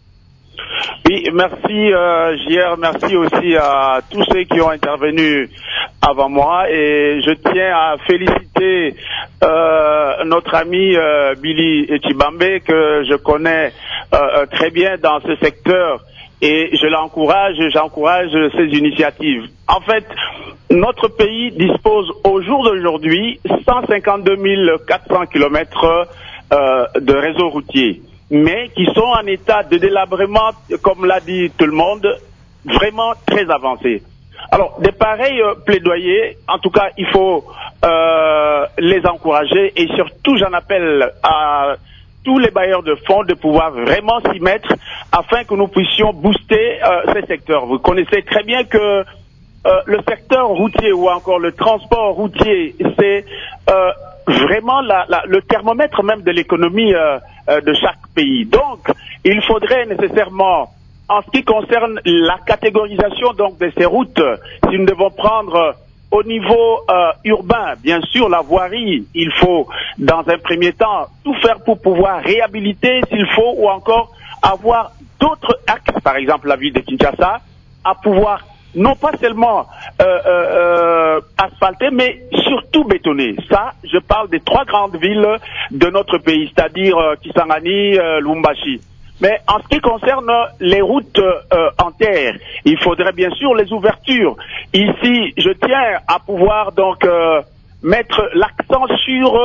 Oui, merci euh, J R, merci aussi à tous ceux qui ont intervenu avant moi, et je tiens à féliciter euh, notre ami euh, Billy Tshibambe, que je connais euh, très bien dans ce secteur, et je l'encourage, j'encourage ces initiatives. En fait, notre pays dispose au jour d'aujourd'hui cent cinquante-deux mille quatre cents kilomètres euh, de réseau routier, mais qui sont en état de délabrement, comme l'a dit tout le monde, vraiment très avancé. Alors, des pareils euh, plaidoyers, en tout cas, il faut euh, les encourager, et surtout, j'en appelle à tous les bailleurs de fonds de pouvoir vraiment s'y mettre afin que nous puissions booster euh, ces secteurs. Vous connaissez très bien que euh, le secteur routier ou encore le transport routier, c'est euh, vraiment la, la, le thermomètre même de l'économie euh, euh, de chaque pays. Donc, il faudrait nécessairement en ce qui concerne la catégorisation donc de ces routes, si nous devons prendre au niveau euh, urbain, bien sûr, la voirie, il faut dans un premier temps tout faire pour pouvoir réhabiliter s'il faut, ou encore avoir d'autres axes, par exemple la ville de Kinshasa, à pouvoir non pas seulement euh, euh, euh, asphalter, mais surtout bétonner. Ça, je parle des trois grandes villes de notre pays, c'est-à-dire euh, Kisangani, euh, Lubumbashi. Mais en ce qui concerne les routes euh, en terre, il faudrait bien sûr les ouvertures. Ici, je tiens à pouvoir donc euh, mettre l'accent sur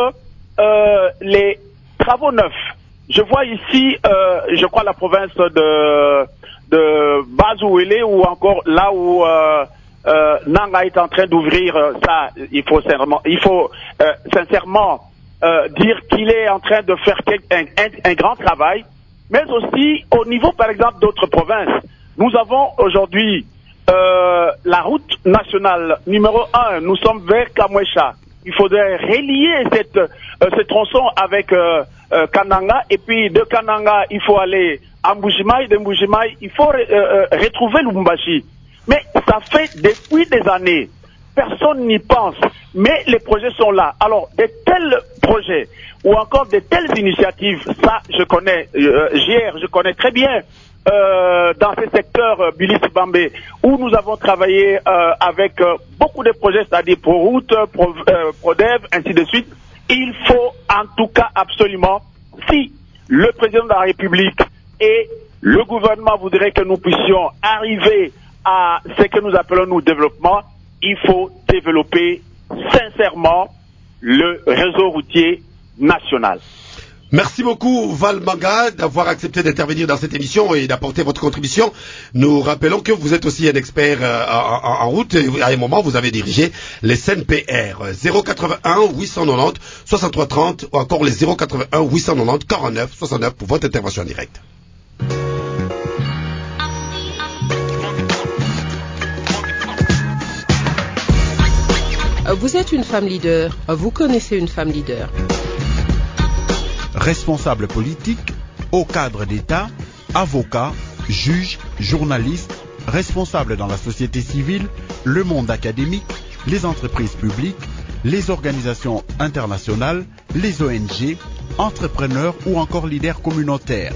euh, les travaux neufs. Je vois ici, euh, je crois, la province de, de Bazouélé, ou encore là où euh, euh, Nanga est en train d'ouvrir. Ça, il faut sincèrement, il faut, euh, sincèrement euh, dire qu'il est en train de faire un, un, un grand travail. Mais aussi au niveau, par exemple, d'autres provinces. Nous avons aujourd'hui euh, la route nationale numéro un. Nous sommes vers Kamwesha. Il faudrait relier cette, euh, ce tronçon avec euh, euh, Kananga. Et puis de Kananga, il faut aller à Mbujimaï. De Mbujimaï, il faut euh, euh, retrouver Lubumbashi. Mais ça fait depuis des années. Personne n'y pense. Mais les projets sont là. Alors, de tels projets ou encore de telles initiatives, ça, je connais, euh, J R, je connais très bien euh, dans ces secteurs euh, Billy Sibambé, où nous avons travaillé euh, avec euh, beaucoup de projets, c'est-à-dire ProRoute, Pro, euh, ProDev, ainsi de suite. Il faut en tout cas absolument, si le président de la République et le gouvernement voudraient que nous puissions arriver à ce que nous appelons nous développement, il faut développer sincèrement le réseau routier national. Merci beaucoup Val Manga d'avoir accepté d'intervenir dans cette émission et d'apporter votre contribution. Nous rappelons que vous êtes aussi un expert euh, en, en, en route. À un moment, vous avez dirigé les C N P R. zéro quatre-vingt-un huit cent quatre-vingt-dix soixante-trois trente ou encore les zéro quatre-vingt-un huit cent quatre-vingt-dix quarante-neuf soixante-neuf pour votre intervention en direct. Vous êtes une femme leader, vous connaissez une femme leader. Responsable politique, haut cadre d'État, avocat, juge, journaliste, responsable dans la société civile, le monde académique, les entreprises publiques, les organisations internationales, les O N G, entrepreneurs ou encore leaders communautaires.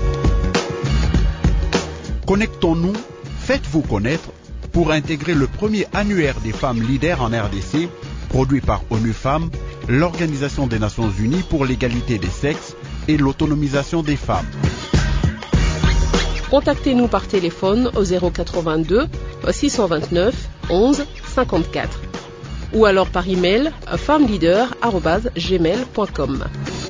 Connectons-nous, faites-vous connaître pour intégrer le premier annuaire des femmes leaders en R D C, produit par ONU Femmes, l'Organisation des Nations Unies pour l'égalité des sexes et l'autonomisation des femmes. Contactez-nous par téléphone au zéro quatre-vingt-deux six cent vingt-neuf onze cinquante-quatre ou alors par email femmeleader arobase gmail point com.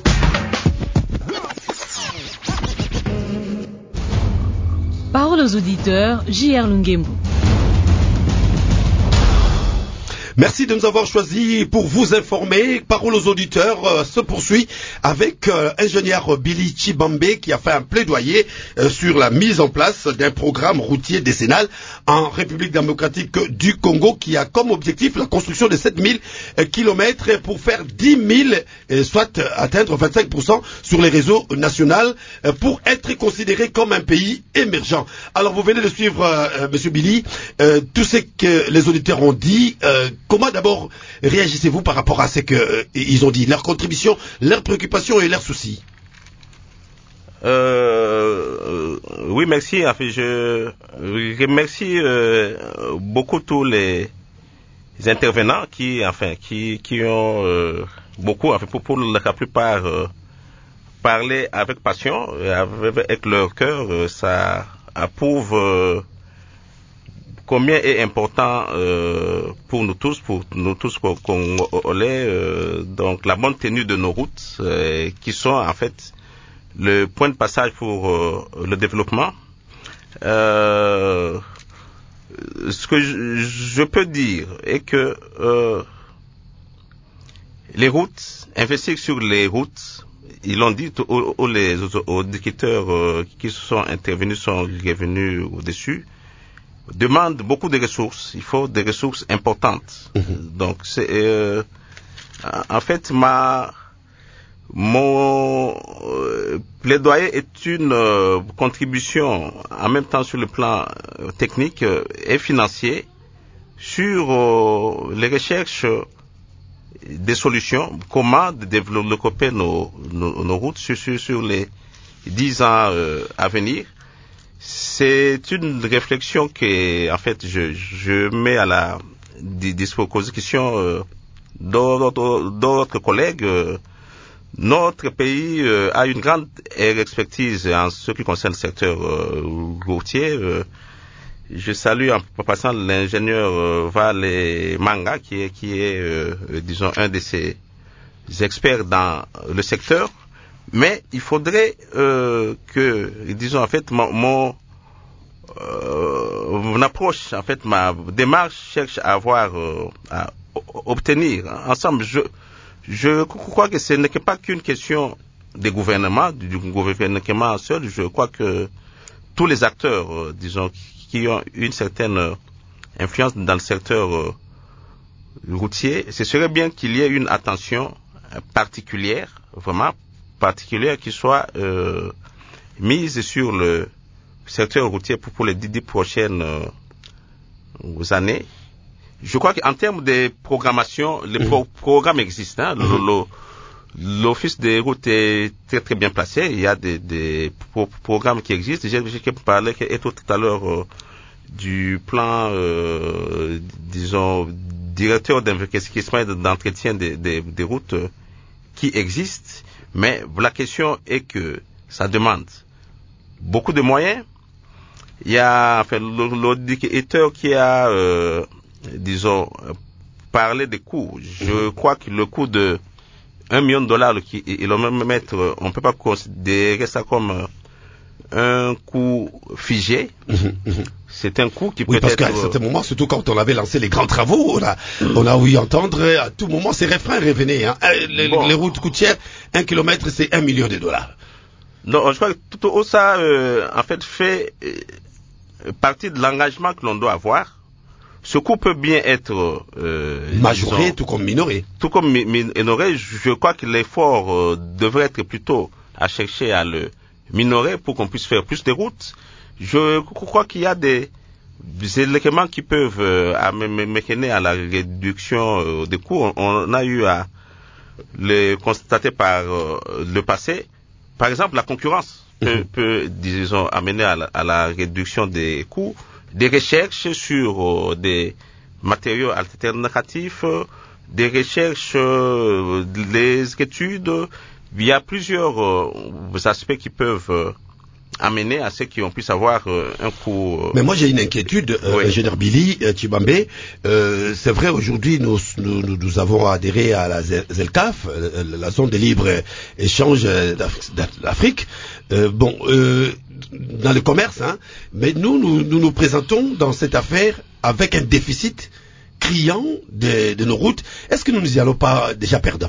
Parole aux auditeurs, J R Lungembu. Merci de nous avoir choisis pour vous informer. Parole aux auditeurs euh, se poursuit avec euh, ingénieur Billy Chibambe qui a fait un plaidoyer euh, sur la mise en place d'un programme routier décennal en République démocratique du Congo qui a comme objectif la construction de sept mille euh, kilomètres pour faire dix mille, euh, soit euh, atteindre vingt-cinq pour cent sur les réseaux nationaux euh, pour être considéré comme un pays émergent. Alors vous venez de suivre, euh, Monsieur Billy, euh, tout ce que les auditeurs ont dit. Euh, Comment d'abord réagissez-vous par rapport à ce qu'ils euh, ont dit, leurs contributions, leurs préoccupations et leurs soucis? euh, Oui, merci. Enfin, je remercie euh, beaucoup tous les intervenants qui, enfin, qui, qui ont euh, beaucoup, enfin, pour, pour la plupart, euh, parlé avec passion, avec, avec leur cœur. Euh, ça approuve. Euh, Combien est important euh, pour nous tous, pour nous tous Congolais, euh, donc la bonne tenue de nos routes, euh, qui sont en fait le point de passage pour euh, le développement. Euh, ce que je, je peux dire est que euh, les routes, investir sur les routes, ils l'ont dit, aux, aux, les auditeurs euh, qui sont intervenus sont revenus au-dessus, demande beaucoup de ressources. Il faut des ressources importantes. Mmh. Donc, c'est, euh, en fait, ma, Mon euh, plaidoyer est une euh, contribution en même temps sur le plan euh, technique euh, et financier sur euh, les recherches euh, des solutions, comment développer nos, nos, nos routes sur, sur, sur les dix ans euh, à venir. C'est une réflexion que, en fait, je, je mets à la disposition euh, d'autres, d'autres collègues. Euh, notre pays euh, a une grande expertise en ce qui concerne le secteur euh, routier. Euh, je salue en passant l'ingénieur euh, Val Manga, qui est, qui est euh, disons, un de ces experts dans le secteur. Mais il faudrait euh, que, disons, en fait, mon, mon, euh, mon approche, en fait, ma démarche cherche à avoir, euh, à obtenir ensemble. Je, je crois que ce n'est pas qu'une question des gouvernements, du, du gouvernement seul. Je crois que tous les acteurs, euh, disons, qui ont une certaine influence dans le secteur euh, routier, ce serait bien qu'il y ait une attention particulière, vraiment particulière, qui soit euh, mise sur le secteur routier pour, pour les dix, dix prochaines euh, années. Je crois qu'en termes de programmation, les mmh. pro- programmes existent. Hein. Mmh. L'Office des routes est très très bien placé. Il y a des, des pro- programmes qui existent. J'ai, j'ai parlé et tout à l'heure euh, du plan, euh, disons, directeur d'investissement et d'entretien des, des, des routes euh, qui existent. Mais la question est que ça demande beaucoup de moyens. Il y a, enfin, l'auditeur qui a, euh, disons, parlé des coûts. Je crois que le coût de un million de dollars, le kilomètre, on ne peut pas considérer ça comme un coût figé. C'est un coût qui peut oui, parce être... qu'à un certain moment, surtout quand on avait lancé les grands travaux, on a, on a ouï entendre à tout moment ces refrains revenaient. Hein. Les, bon. les routes côtières, un kilomètre, c'est un million de dollars. Non, je crois que tout ça, euh, en fait, fait euh, partie de l'engagement que l'on doit avoir. Ce coût peut bien être euh, majoré, disons, tout comme minoré. Tout comme mi- minoré, je crois que l'effort euh, devrait être plutôt à chercher à le minorer pour qu'on puisse faire plus de routes. Je crois qu'il y a des, des éléments qui peuvent euh, amener à la réduction euh, des coûts. On, on a eu à les constater par euh, le passé. Par exemple, la concurrence peut, mmh. peut disons, amener à la, à la réduction des coûts. Des recherches sur euh, des matériaux alternatifs, euh, des recherches, euh, des études. Il y a plusieurs euh, aspects qui peuvent euh, amener à ce qu'on puisse avoir euh, un coût. Euh, Mais moi j'ai une inquiétude, euh, oui. ingénieur Billy euh, Chibambé. Euh, c'est vrai, aujourd'hui nous, nous, nous avons adhéré à la ZELCAF, euh, la zone de libre échange d'Afrique. Euh, bon, euh, dans le commerce, hein, mais nous, nous, nous nous présentons dans cette affaire avec un déficit criant de, de nos routes. Est-ce que nous n'y allons pas déjà perdants?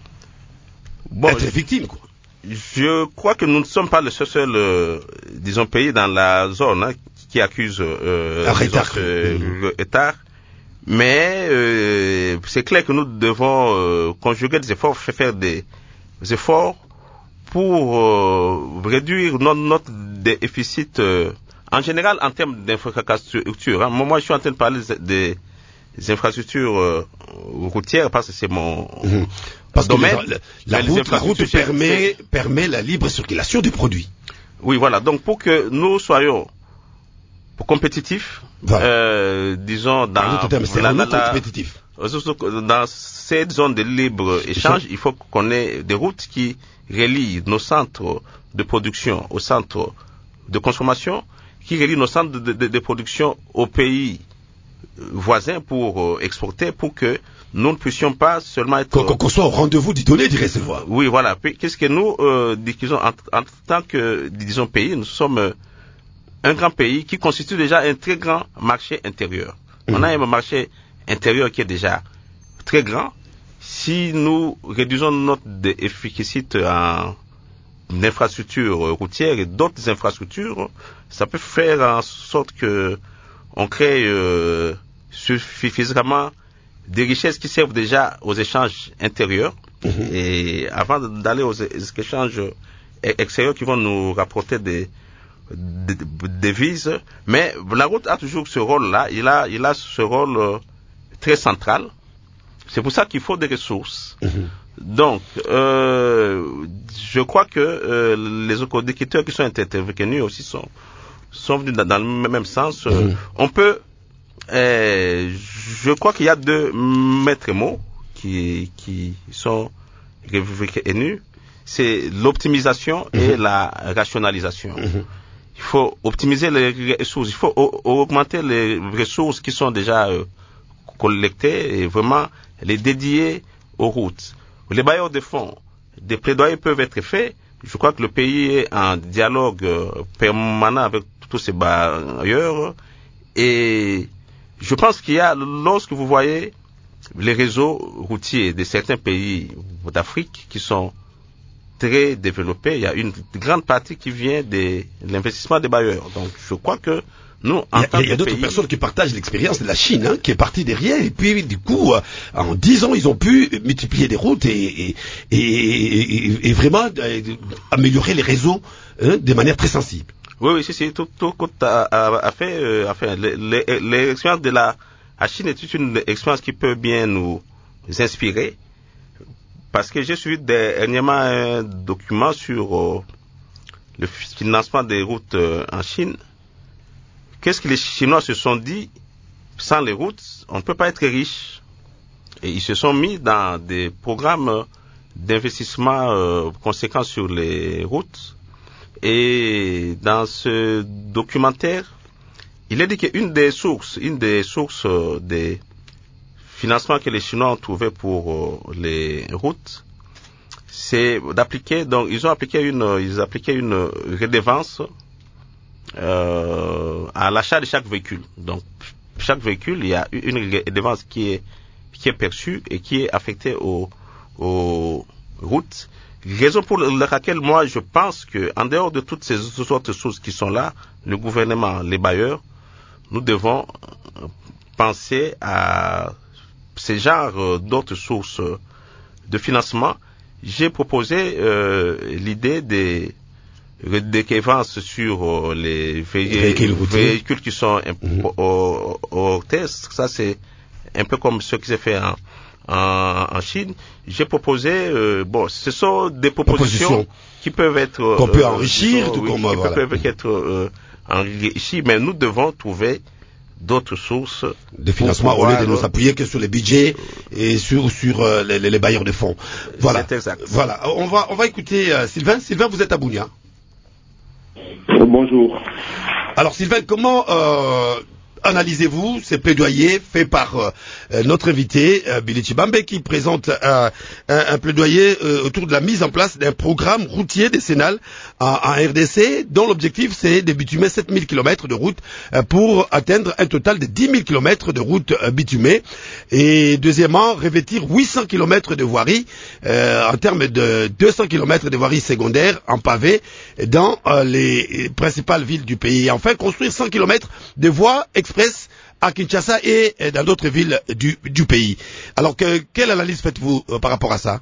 Bon, être victimes, quoi. Je crois que nous ne sommes pas le seul, seul euh, disons, pays dans la zone hein, qui accuse euh, un retard. Euh, mmh. retard. Mais euh, c'est clair que nous devons euh, conjuguer des efforts, faire des, des efforts pour euh, réduire notre, notre déficit euh, en général en termes d'infrastructures. Hein. Moi, je suis en train de parler des, des infrastructures euh, routières parce que c'est mon mmh. parce domaine. Que la, la, route, la route permet, permet la libre circulation des produits. Oui, voilà. Donc, pour que nous soyons compétitifs, voilà. euh, disons, dans, la, la, la, la, compétitif. dans cette zone de libre échange, il faut qu'on ait des routes qui relient nos centres de production aux centres de consommation, qui relient nos centres de, de, de production aux pays voisins pour euh, exporter, pour que nous ne puissions pas seulement être... Qu'on, qu'on soit au rendez-vous du donner, du recevoir. Oui, voilà. Qu'est-ce que nous, euh, disons, en, en tant que, disons, pays, nous sommes euh, un grand pays qui constitue déjà un très grand marché intérieur. Mmh. On a un marché intérieur qui est déjà très grand. Si nous réduisons notre déficit en infrastructures routières et d'autres infrastructures, ça peut faire en sorte que on crée euh, suffisamment des richesses qui servent déjà aux échanges intérieurs Mmh. Et avant d'aller aux échanges extérieurs qui vont nous rapporter des, des, des devises, mais la route a toujours ce rôle-là, il a, il a ce rôle euh, très central. C'est pour ça qu'il faut des ressources. Mmh. Donc, euh, je crois que euh, les codécriteurs qui sont intervenus aussi sont, sont venus dans, dans le même sens. Euh, mmh. On peut, euh, je crois qu'il y a deux maîtres mots qui, qui sont revenus. C'est l'optimisation mmh. et la rationalisation. Mmh. Il faut optimiser les ressources, il faut o- augmenter les ressources qui sont déjà euh, collectées et vraiment les dédier aux routes. Les bailleurs de fonds, des plaidoyers peuvent être faits. Je crois que le pays est en dialogue euh, permanent avec tous ces bailleurs. Et je pense qu'il y a, lorsque vous voyez les réseaux routiers de certains pays d'Afrique qui sont très développés, il y a une grande partie qui vient de l'investissement des bailleurs. Donc je crois que nous, en il y a, tant il y a que d'autres pays, personnes qui partagent l'expérience de la Chine, hein, qui est partie derrière, et puis du coup, euh, en dix ans, ils ont pu multiplier des routes et, et, et, et, et vraiment euh, améliorer les réseaux hein, de manière très sensible. Oui, oui, si, si, tout, tout, tout a, a, a fait, euh, enfin, l'expérience de la, la Chine est une expérience qui peut bien nous inspirer, parce que j'ai suivi dernièrement un document sur euh, le financement des routes euh, en Chine. Qu'est-ce que les Chinois se sont dit? Sans les routes, on ne peut pas être riche. Et ils se sont mis dans des programmes d'investissement euh, conséquents sur les routes. Et dans ce documentaire, il est dit qu'une des sources, une des sources euh, des financements que les Chinois ont trouvé pour euh, les routes, c'est d'appliquer, donc ils ont appliqué une, ils appliquaient une redevance Euh, à l'achat de chaque véhicule. Donc, chaque véhicule, il y a une redevance qui est, qui est perçue et qui est affectée aux, aux routes. Raison pour laquelle moi je pense que, en dehors de toutes ces autres sources qui sont là, le gouvernement, les bailleurs, nous devons penser à ces genres d'autres sources de financement. J'ai proposé euh, l'idée des redevance sur euh, les vé- véhicules, véhicules qui sont mmh. au, au test. Ça, c'est un peu comme ce qui s'est fait en, en, en Chine. J'ai proposé, euh, bon, ce sont des propositions Proposition. qui peuvent être... Euh, Qu'on peut enrichir, disons, tout oui, comme... Qui voilà. peuvent être euh, enrichies, mais nous devons trouver d'autres sources de financement au lieu de nous appuyer que sur les budgets et sur sur euh, les, les bailleurs de fonds. Voilà. C'est exact. Voilà. On va on va écouter euh, Sylvain. Sylvain, vous êtes à Bunia. Bonjour. Alors Sylvain, comment euh, analysez-vous ces plaidoyers faits par euh, notre invité euh, Billy Chibambe qui présente euh, un, un plaidoyer euh, autour de la mise en place d'un programme routier décennal en, en R D C dont l'objectif c'est de bitumer sept mille kilomètres de route euh, pour atteindre un total de dix mille kilomètres de route euh, bitumée et deuxièmement revêtir huit cents kilomètres de voirie euh, en termes de deux cents kilomètres de voirie secondaire en pavé dans euh, les principales villes du pays et enfin construire cent kilomètres de voies express à Kinshasa et dans d'autres villes du, du pays. Alors, que, quelle analyse faites-vous euh, par rapport à ça?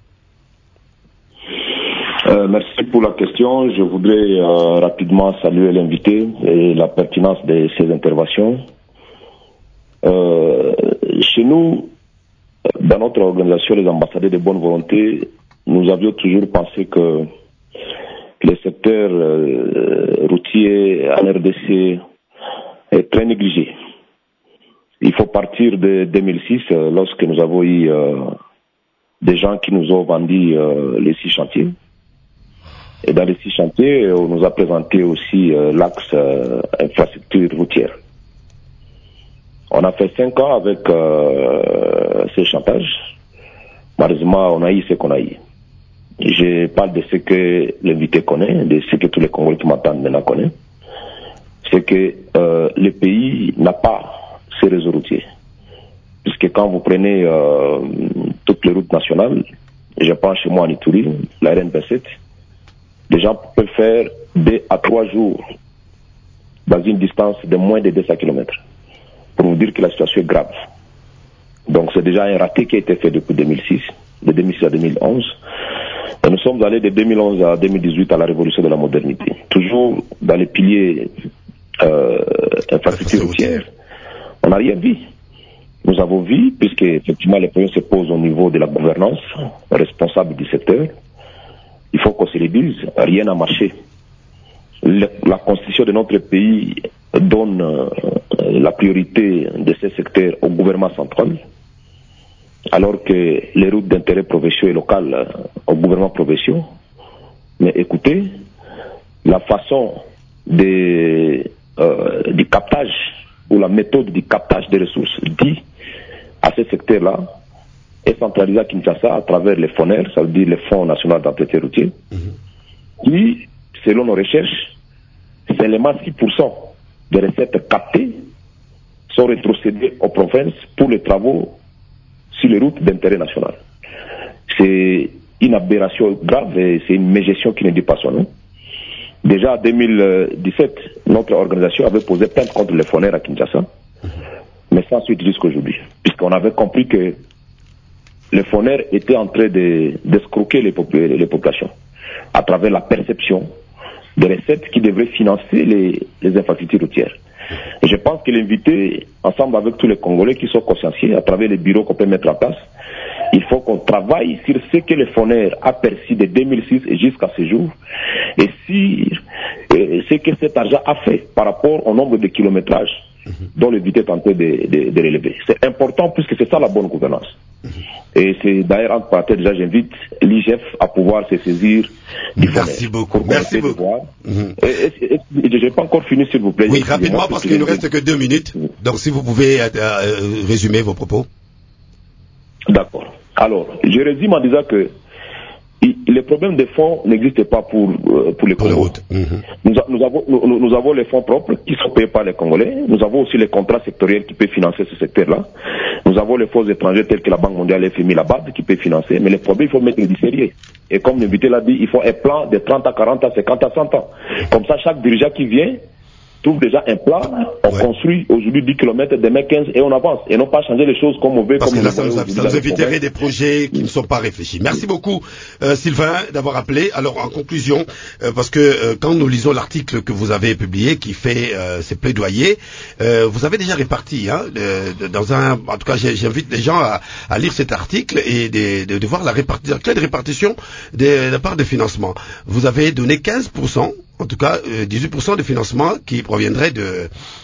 euh, Merci pour la question. Je voudrais euh, rapidement saluer l'invité et la pertinence de ses interventions. Euh, chez nous, dans notre organisation, les ambassadeurs de bonne volonté, nous avions toujours pensé que le secteur euh, routier en R D C est très négligé. Il faut partir de deux mille six, euh, lorsque nous avons eu euh, des gens qui nous ont vendu euh, les six chantiers. Et dans les six chantiers, on nous a présenté aussi euh, l'axe euh, infrastructure routière. On a fait cinq ans avec euh, ces chantages. Malheureusement, on a eu ce qu'on a eu. Je parle de ce que l'invité connaît, de ce que tous les Congolais qui m'entendent maintenant connaissent. C'est que euh, le pays n'a pas ces réseaux routiers. Puisque quand vous prenez euh, toutes les routes nationales, je pense chez moi en Ituri, la R N vingt-sept, les gens peuvent faire deux à trois jours dans une distance de moins de deux cents kilomètres. Pour vous dire que la situation est grave. Donc c'est déjà un raté qui a été fait depuis deux mille six. de deux mille six à deux mille onze. Et nous sommes allés de deux mille onze à deux mille dix-huit à la révolution de la modernité. Toujours dans les piliers euh, infrastructures routières, on n'a rien vu. Nous avons vu, puisque effectivement les problèmes se posent au niveau de la gouvernance responsable du secteur, il faut qu'on se le dise, rien n'a marché. Le, la constitution de notre pays donne euh, la priorité de ces secteurs au gouvernement central, alors que les routes d'intérêt provinciaux et local euh, au gouvernement provinciaux. Mais écoutez, la façon de, euh, du captage ou la méthode du captage des ressources dit à ce secteur-là est centralisée à Kinshasa à travers les F O N E R, ça veut dire le Fonds national d'entretien routier, mmh. qui, selon nos recherches, seulement six pour cent des recettes captées sont rétrocédées aux provinces pour les travaux sur les routes d'intérêt national. C'est une aberration grave et c'est une mégestion qui ne dit pas son nom. Déjà en deux mille dix-sept, notre organisation avait posé plainte contre les F O N E R à Kinshasa, mais sans suite jusqu'aujourd'hui, puisqu'on avait compris que les F O N E R étaient en train de, d'escroquer les, popul- les populations à travers la perception des recettes qui devraient financer les, les infrastructures routières. Et je pense que l'invité, ensemble avec tous les Congolais qui sont conscienciés, à travers les bureaux qu'on peut mettre en place, il faut qu'on travaille sur ce que le F O N E R a perçu de deux mille six et jusqu'à ce jour, et sur euh, ce que cet argent a fait par rapport au nombre de kilométrages dont l'invité est en train de, de, de relever. C'est important puisque c'est ça la bonne gouvernance. Et c'est d'ailleurs entre parenthèses, déjà j'invite l'I G F à pouvoir se saisir du F O N E R. Merci beaucoup. Merci beaucoup. Mm-hmm. Et, et, et, je n'ai pas encore fini s'il vous plaît. Oui, rapidement parce qu'il ne reste que deux minutes. Donc si vous pouvez euh, euh, résumer vos propos. D'accord. Alors, je résume en disant que il, les problèmes de fonds n'existent pas pour, euh, pour les Congolais. Mm-hmm. Nous, nous, avons, nous, nous avons les fonds propres qui sont payés par les Congolais. Nous avons aussi les contrats sectoriels qui peuvent financer ce secteur-là. Nous avons les fonds étrangers tels que la Banque mondiale, F M I, la B A D qui peuvent financer. Mais les problèmes, il faut mettre du sérieux. Et comme l'invité l'a dit, il faut un plan de trente à quarante à cinquante à cent ans. Comme ça, chaque dirigeant qui vient trouve déjà un plan, on ouais. construit aujourd'hui dix kilomètres, demain quinze et on avance. Et non pas changer les choses comme on veut. Parce comme que là, ça nous, ça nous éviterait des projets qui ne sont pas réfléchis. Merci beaucoup, euh, Sylvain, d'avoir appelé. Alors, en conclusion, euh, parce que euh, quand nous lisons l'article que vous avez publié, qui fait euh, ces plaidoyers, euh, vous avez déjà réparti, hein, de, de, dans un, en tout cas, j'invite les gens à, à lire cet article et de, de, de voir la répartition, la clé de répartition de, de la part de financement. Vous avez donné quinze pour cent. En tout cas, euh, dix-huit pour cent de financement qui proviendrait de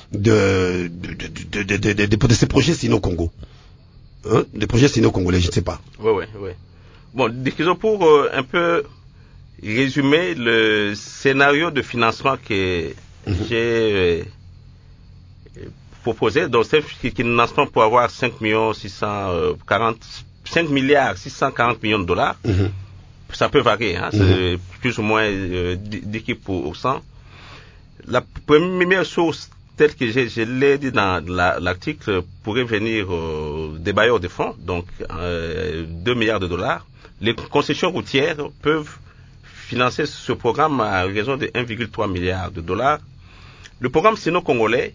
de de, de, de, de, de, de, de ces projets sino-Congo. Hein, des projets sino-congolais, je ne sais pas. Oui, oui, oui. Bon, disons pour euh, un peu résumer le scénario de financement que mm-hmm. j'ai euh, proposé. Donc, c'est qui financement pour avoir cinq millions six cent quarante, cinq milliards six cent quarante millions de dollars. Mm-hmm. Ça peut varier, hein, c'est mmh. plus ou moins euh, dix pour cent. La première source, telle que je, je l'ai dit dans la, l'article, pourrait venir euh, des bailleurs de fonds, donc euh, deux milliards de dollars. Les concessions routières peuvent financer ce programme à raison de un virgule trois milliard de dollars. Le programme sino-congolais,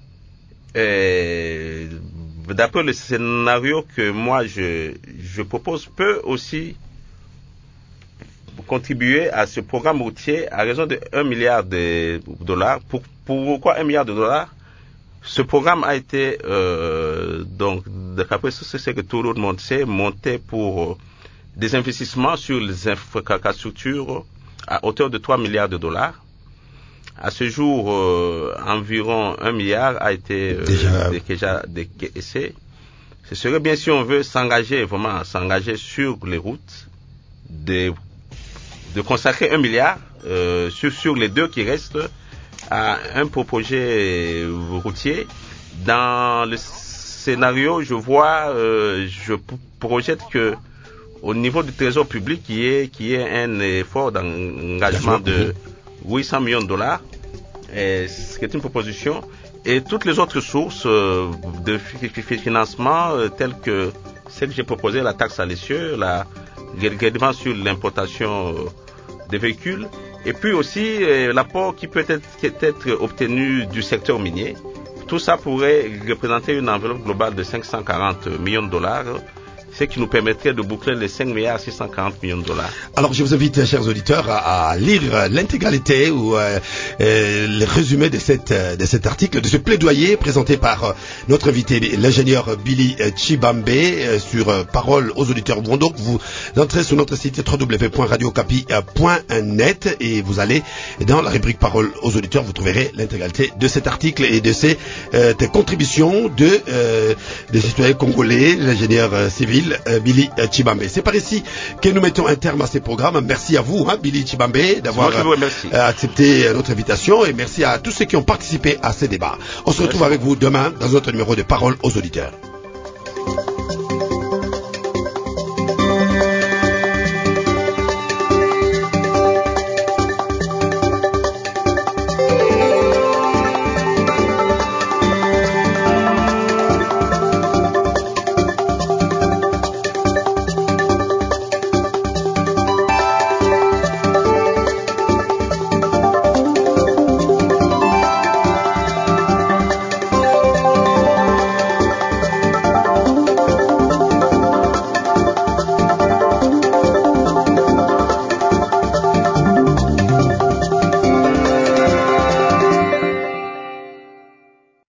euh, d'après le scénario que moi je, je propose, peut aussi contribuer à ce programme routier à raison de un milliard de dollars. Pour, pourquoi un milliard de dollars? Ce programme a été, euh, donc, d'après ce que tout le monde sait, monté pour des investissements sur les infrastructures à hauteur de trois milliards de dollars. À ce jour, euh, environ un milliard a été euh, déjà, déjà décaissé. Ce serait bien si on veut s'engager, vraiment s'engager sur les routes, des de consacrer un milliard euh, sur, sur les deux qui restent à un projet routier. Dans le scénario, je vois, euh, je projette que au niveau du trésor public, il y ait, qu'il y ait un effort d'engagement de huit cents millions de dollars, et ce qui est une proposition. Et toutes les autres sources euh, de financement, euh, telles que celles que j'ai proposées, la taxe à l'essieu, la gréement sur l'importation des véhicules, et puis aussi euh, l'apport qui peut être, qui peut être obtenu du secteur minier. Tout ça pourrait représenter une enveloppe globale de cinq cent quarante millions de dollars ce qui nous permettrait de boucler les cinq milliards six cent quarante millions de dollars. Alors je vous invite, chers auditeurs, à, à lire l'intégralité ou euh, euh, le résumé de, cette, de cet article, de ce plaidoyer présenté par euh, notre invité, l'ingénieur Billy Tshibambe, euh, sur euh, Parole aux auditeurs. Bon, donc vous entrez sur notre site w w w point radio okapi point net et vous allez dans la rubrique Parole aux auditeurs, vous trouverez l'intégralité de cet article et de ces euh, des contributions de euh, des citoyens congolais, l'ingénieur euh, civil euh, Billy Tshibambe. C'est par ici que nous mettons un terme à ces programmes. Merci à vous, hein, Billy Tshibambe, d'avoir euh, accepté notre invitation et merci à tous ceux qui ont participé à ces débats. On se retrouve avec vous demain dans notre numéro de Parole aux auditeurs.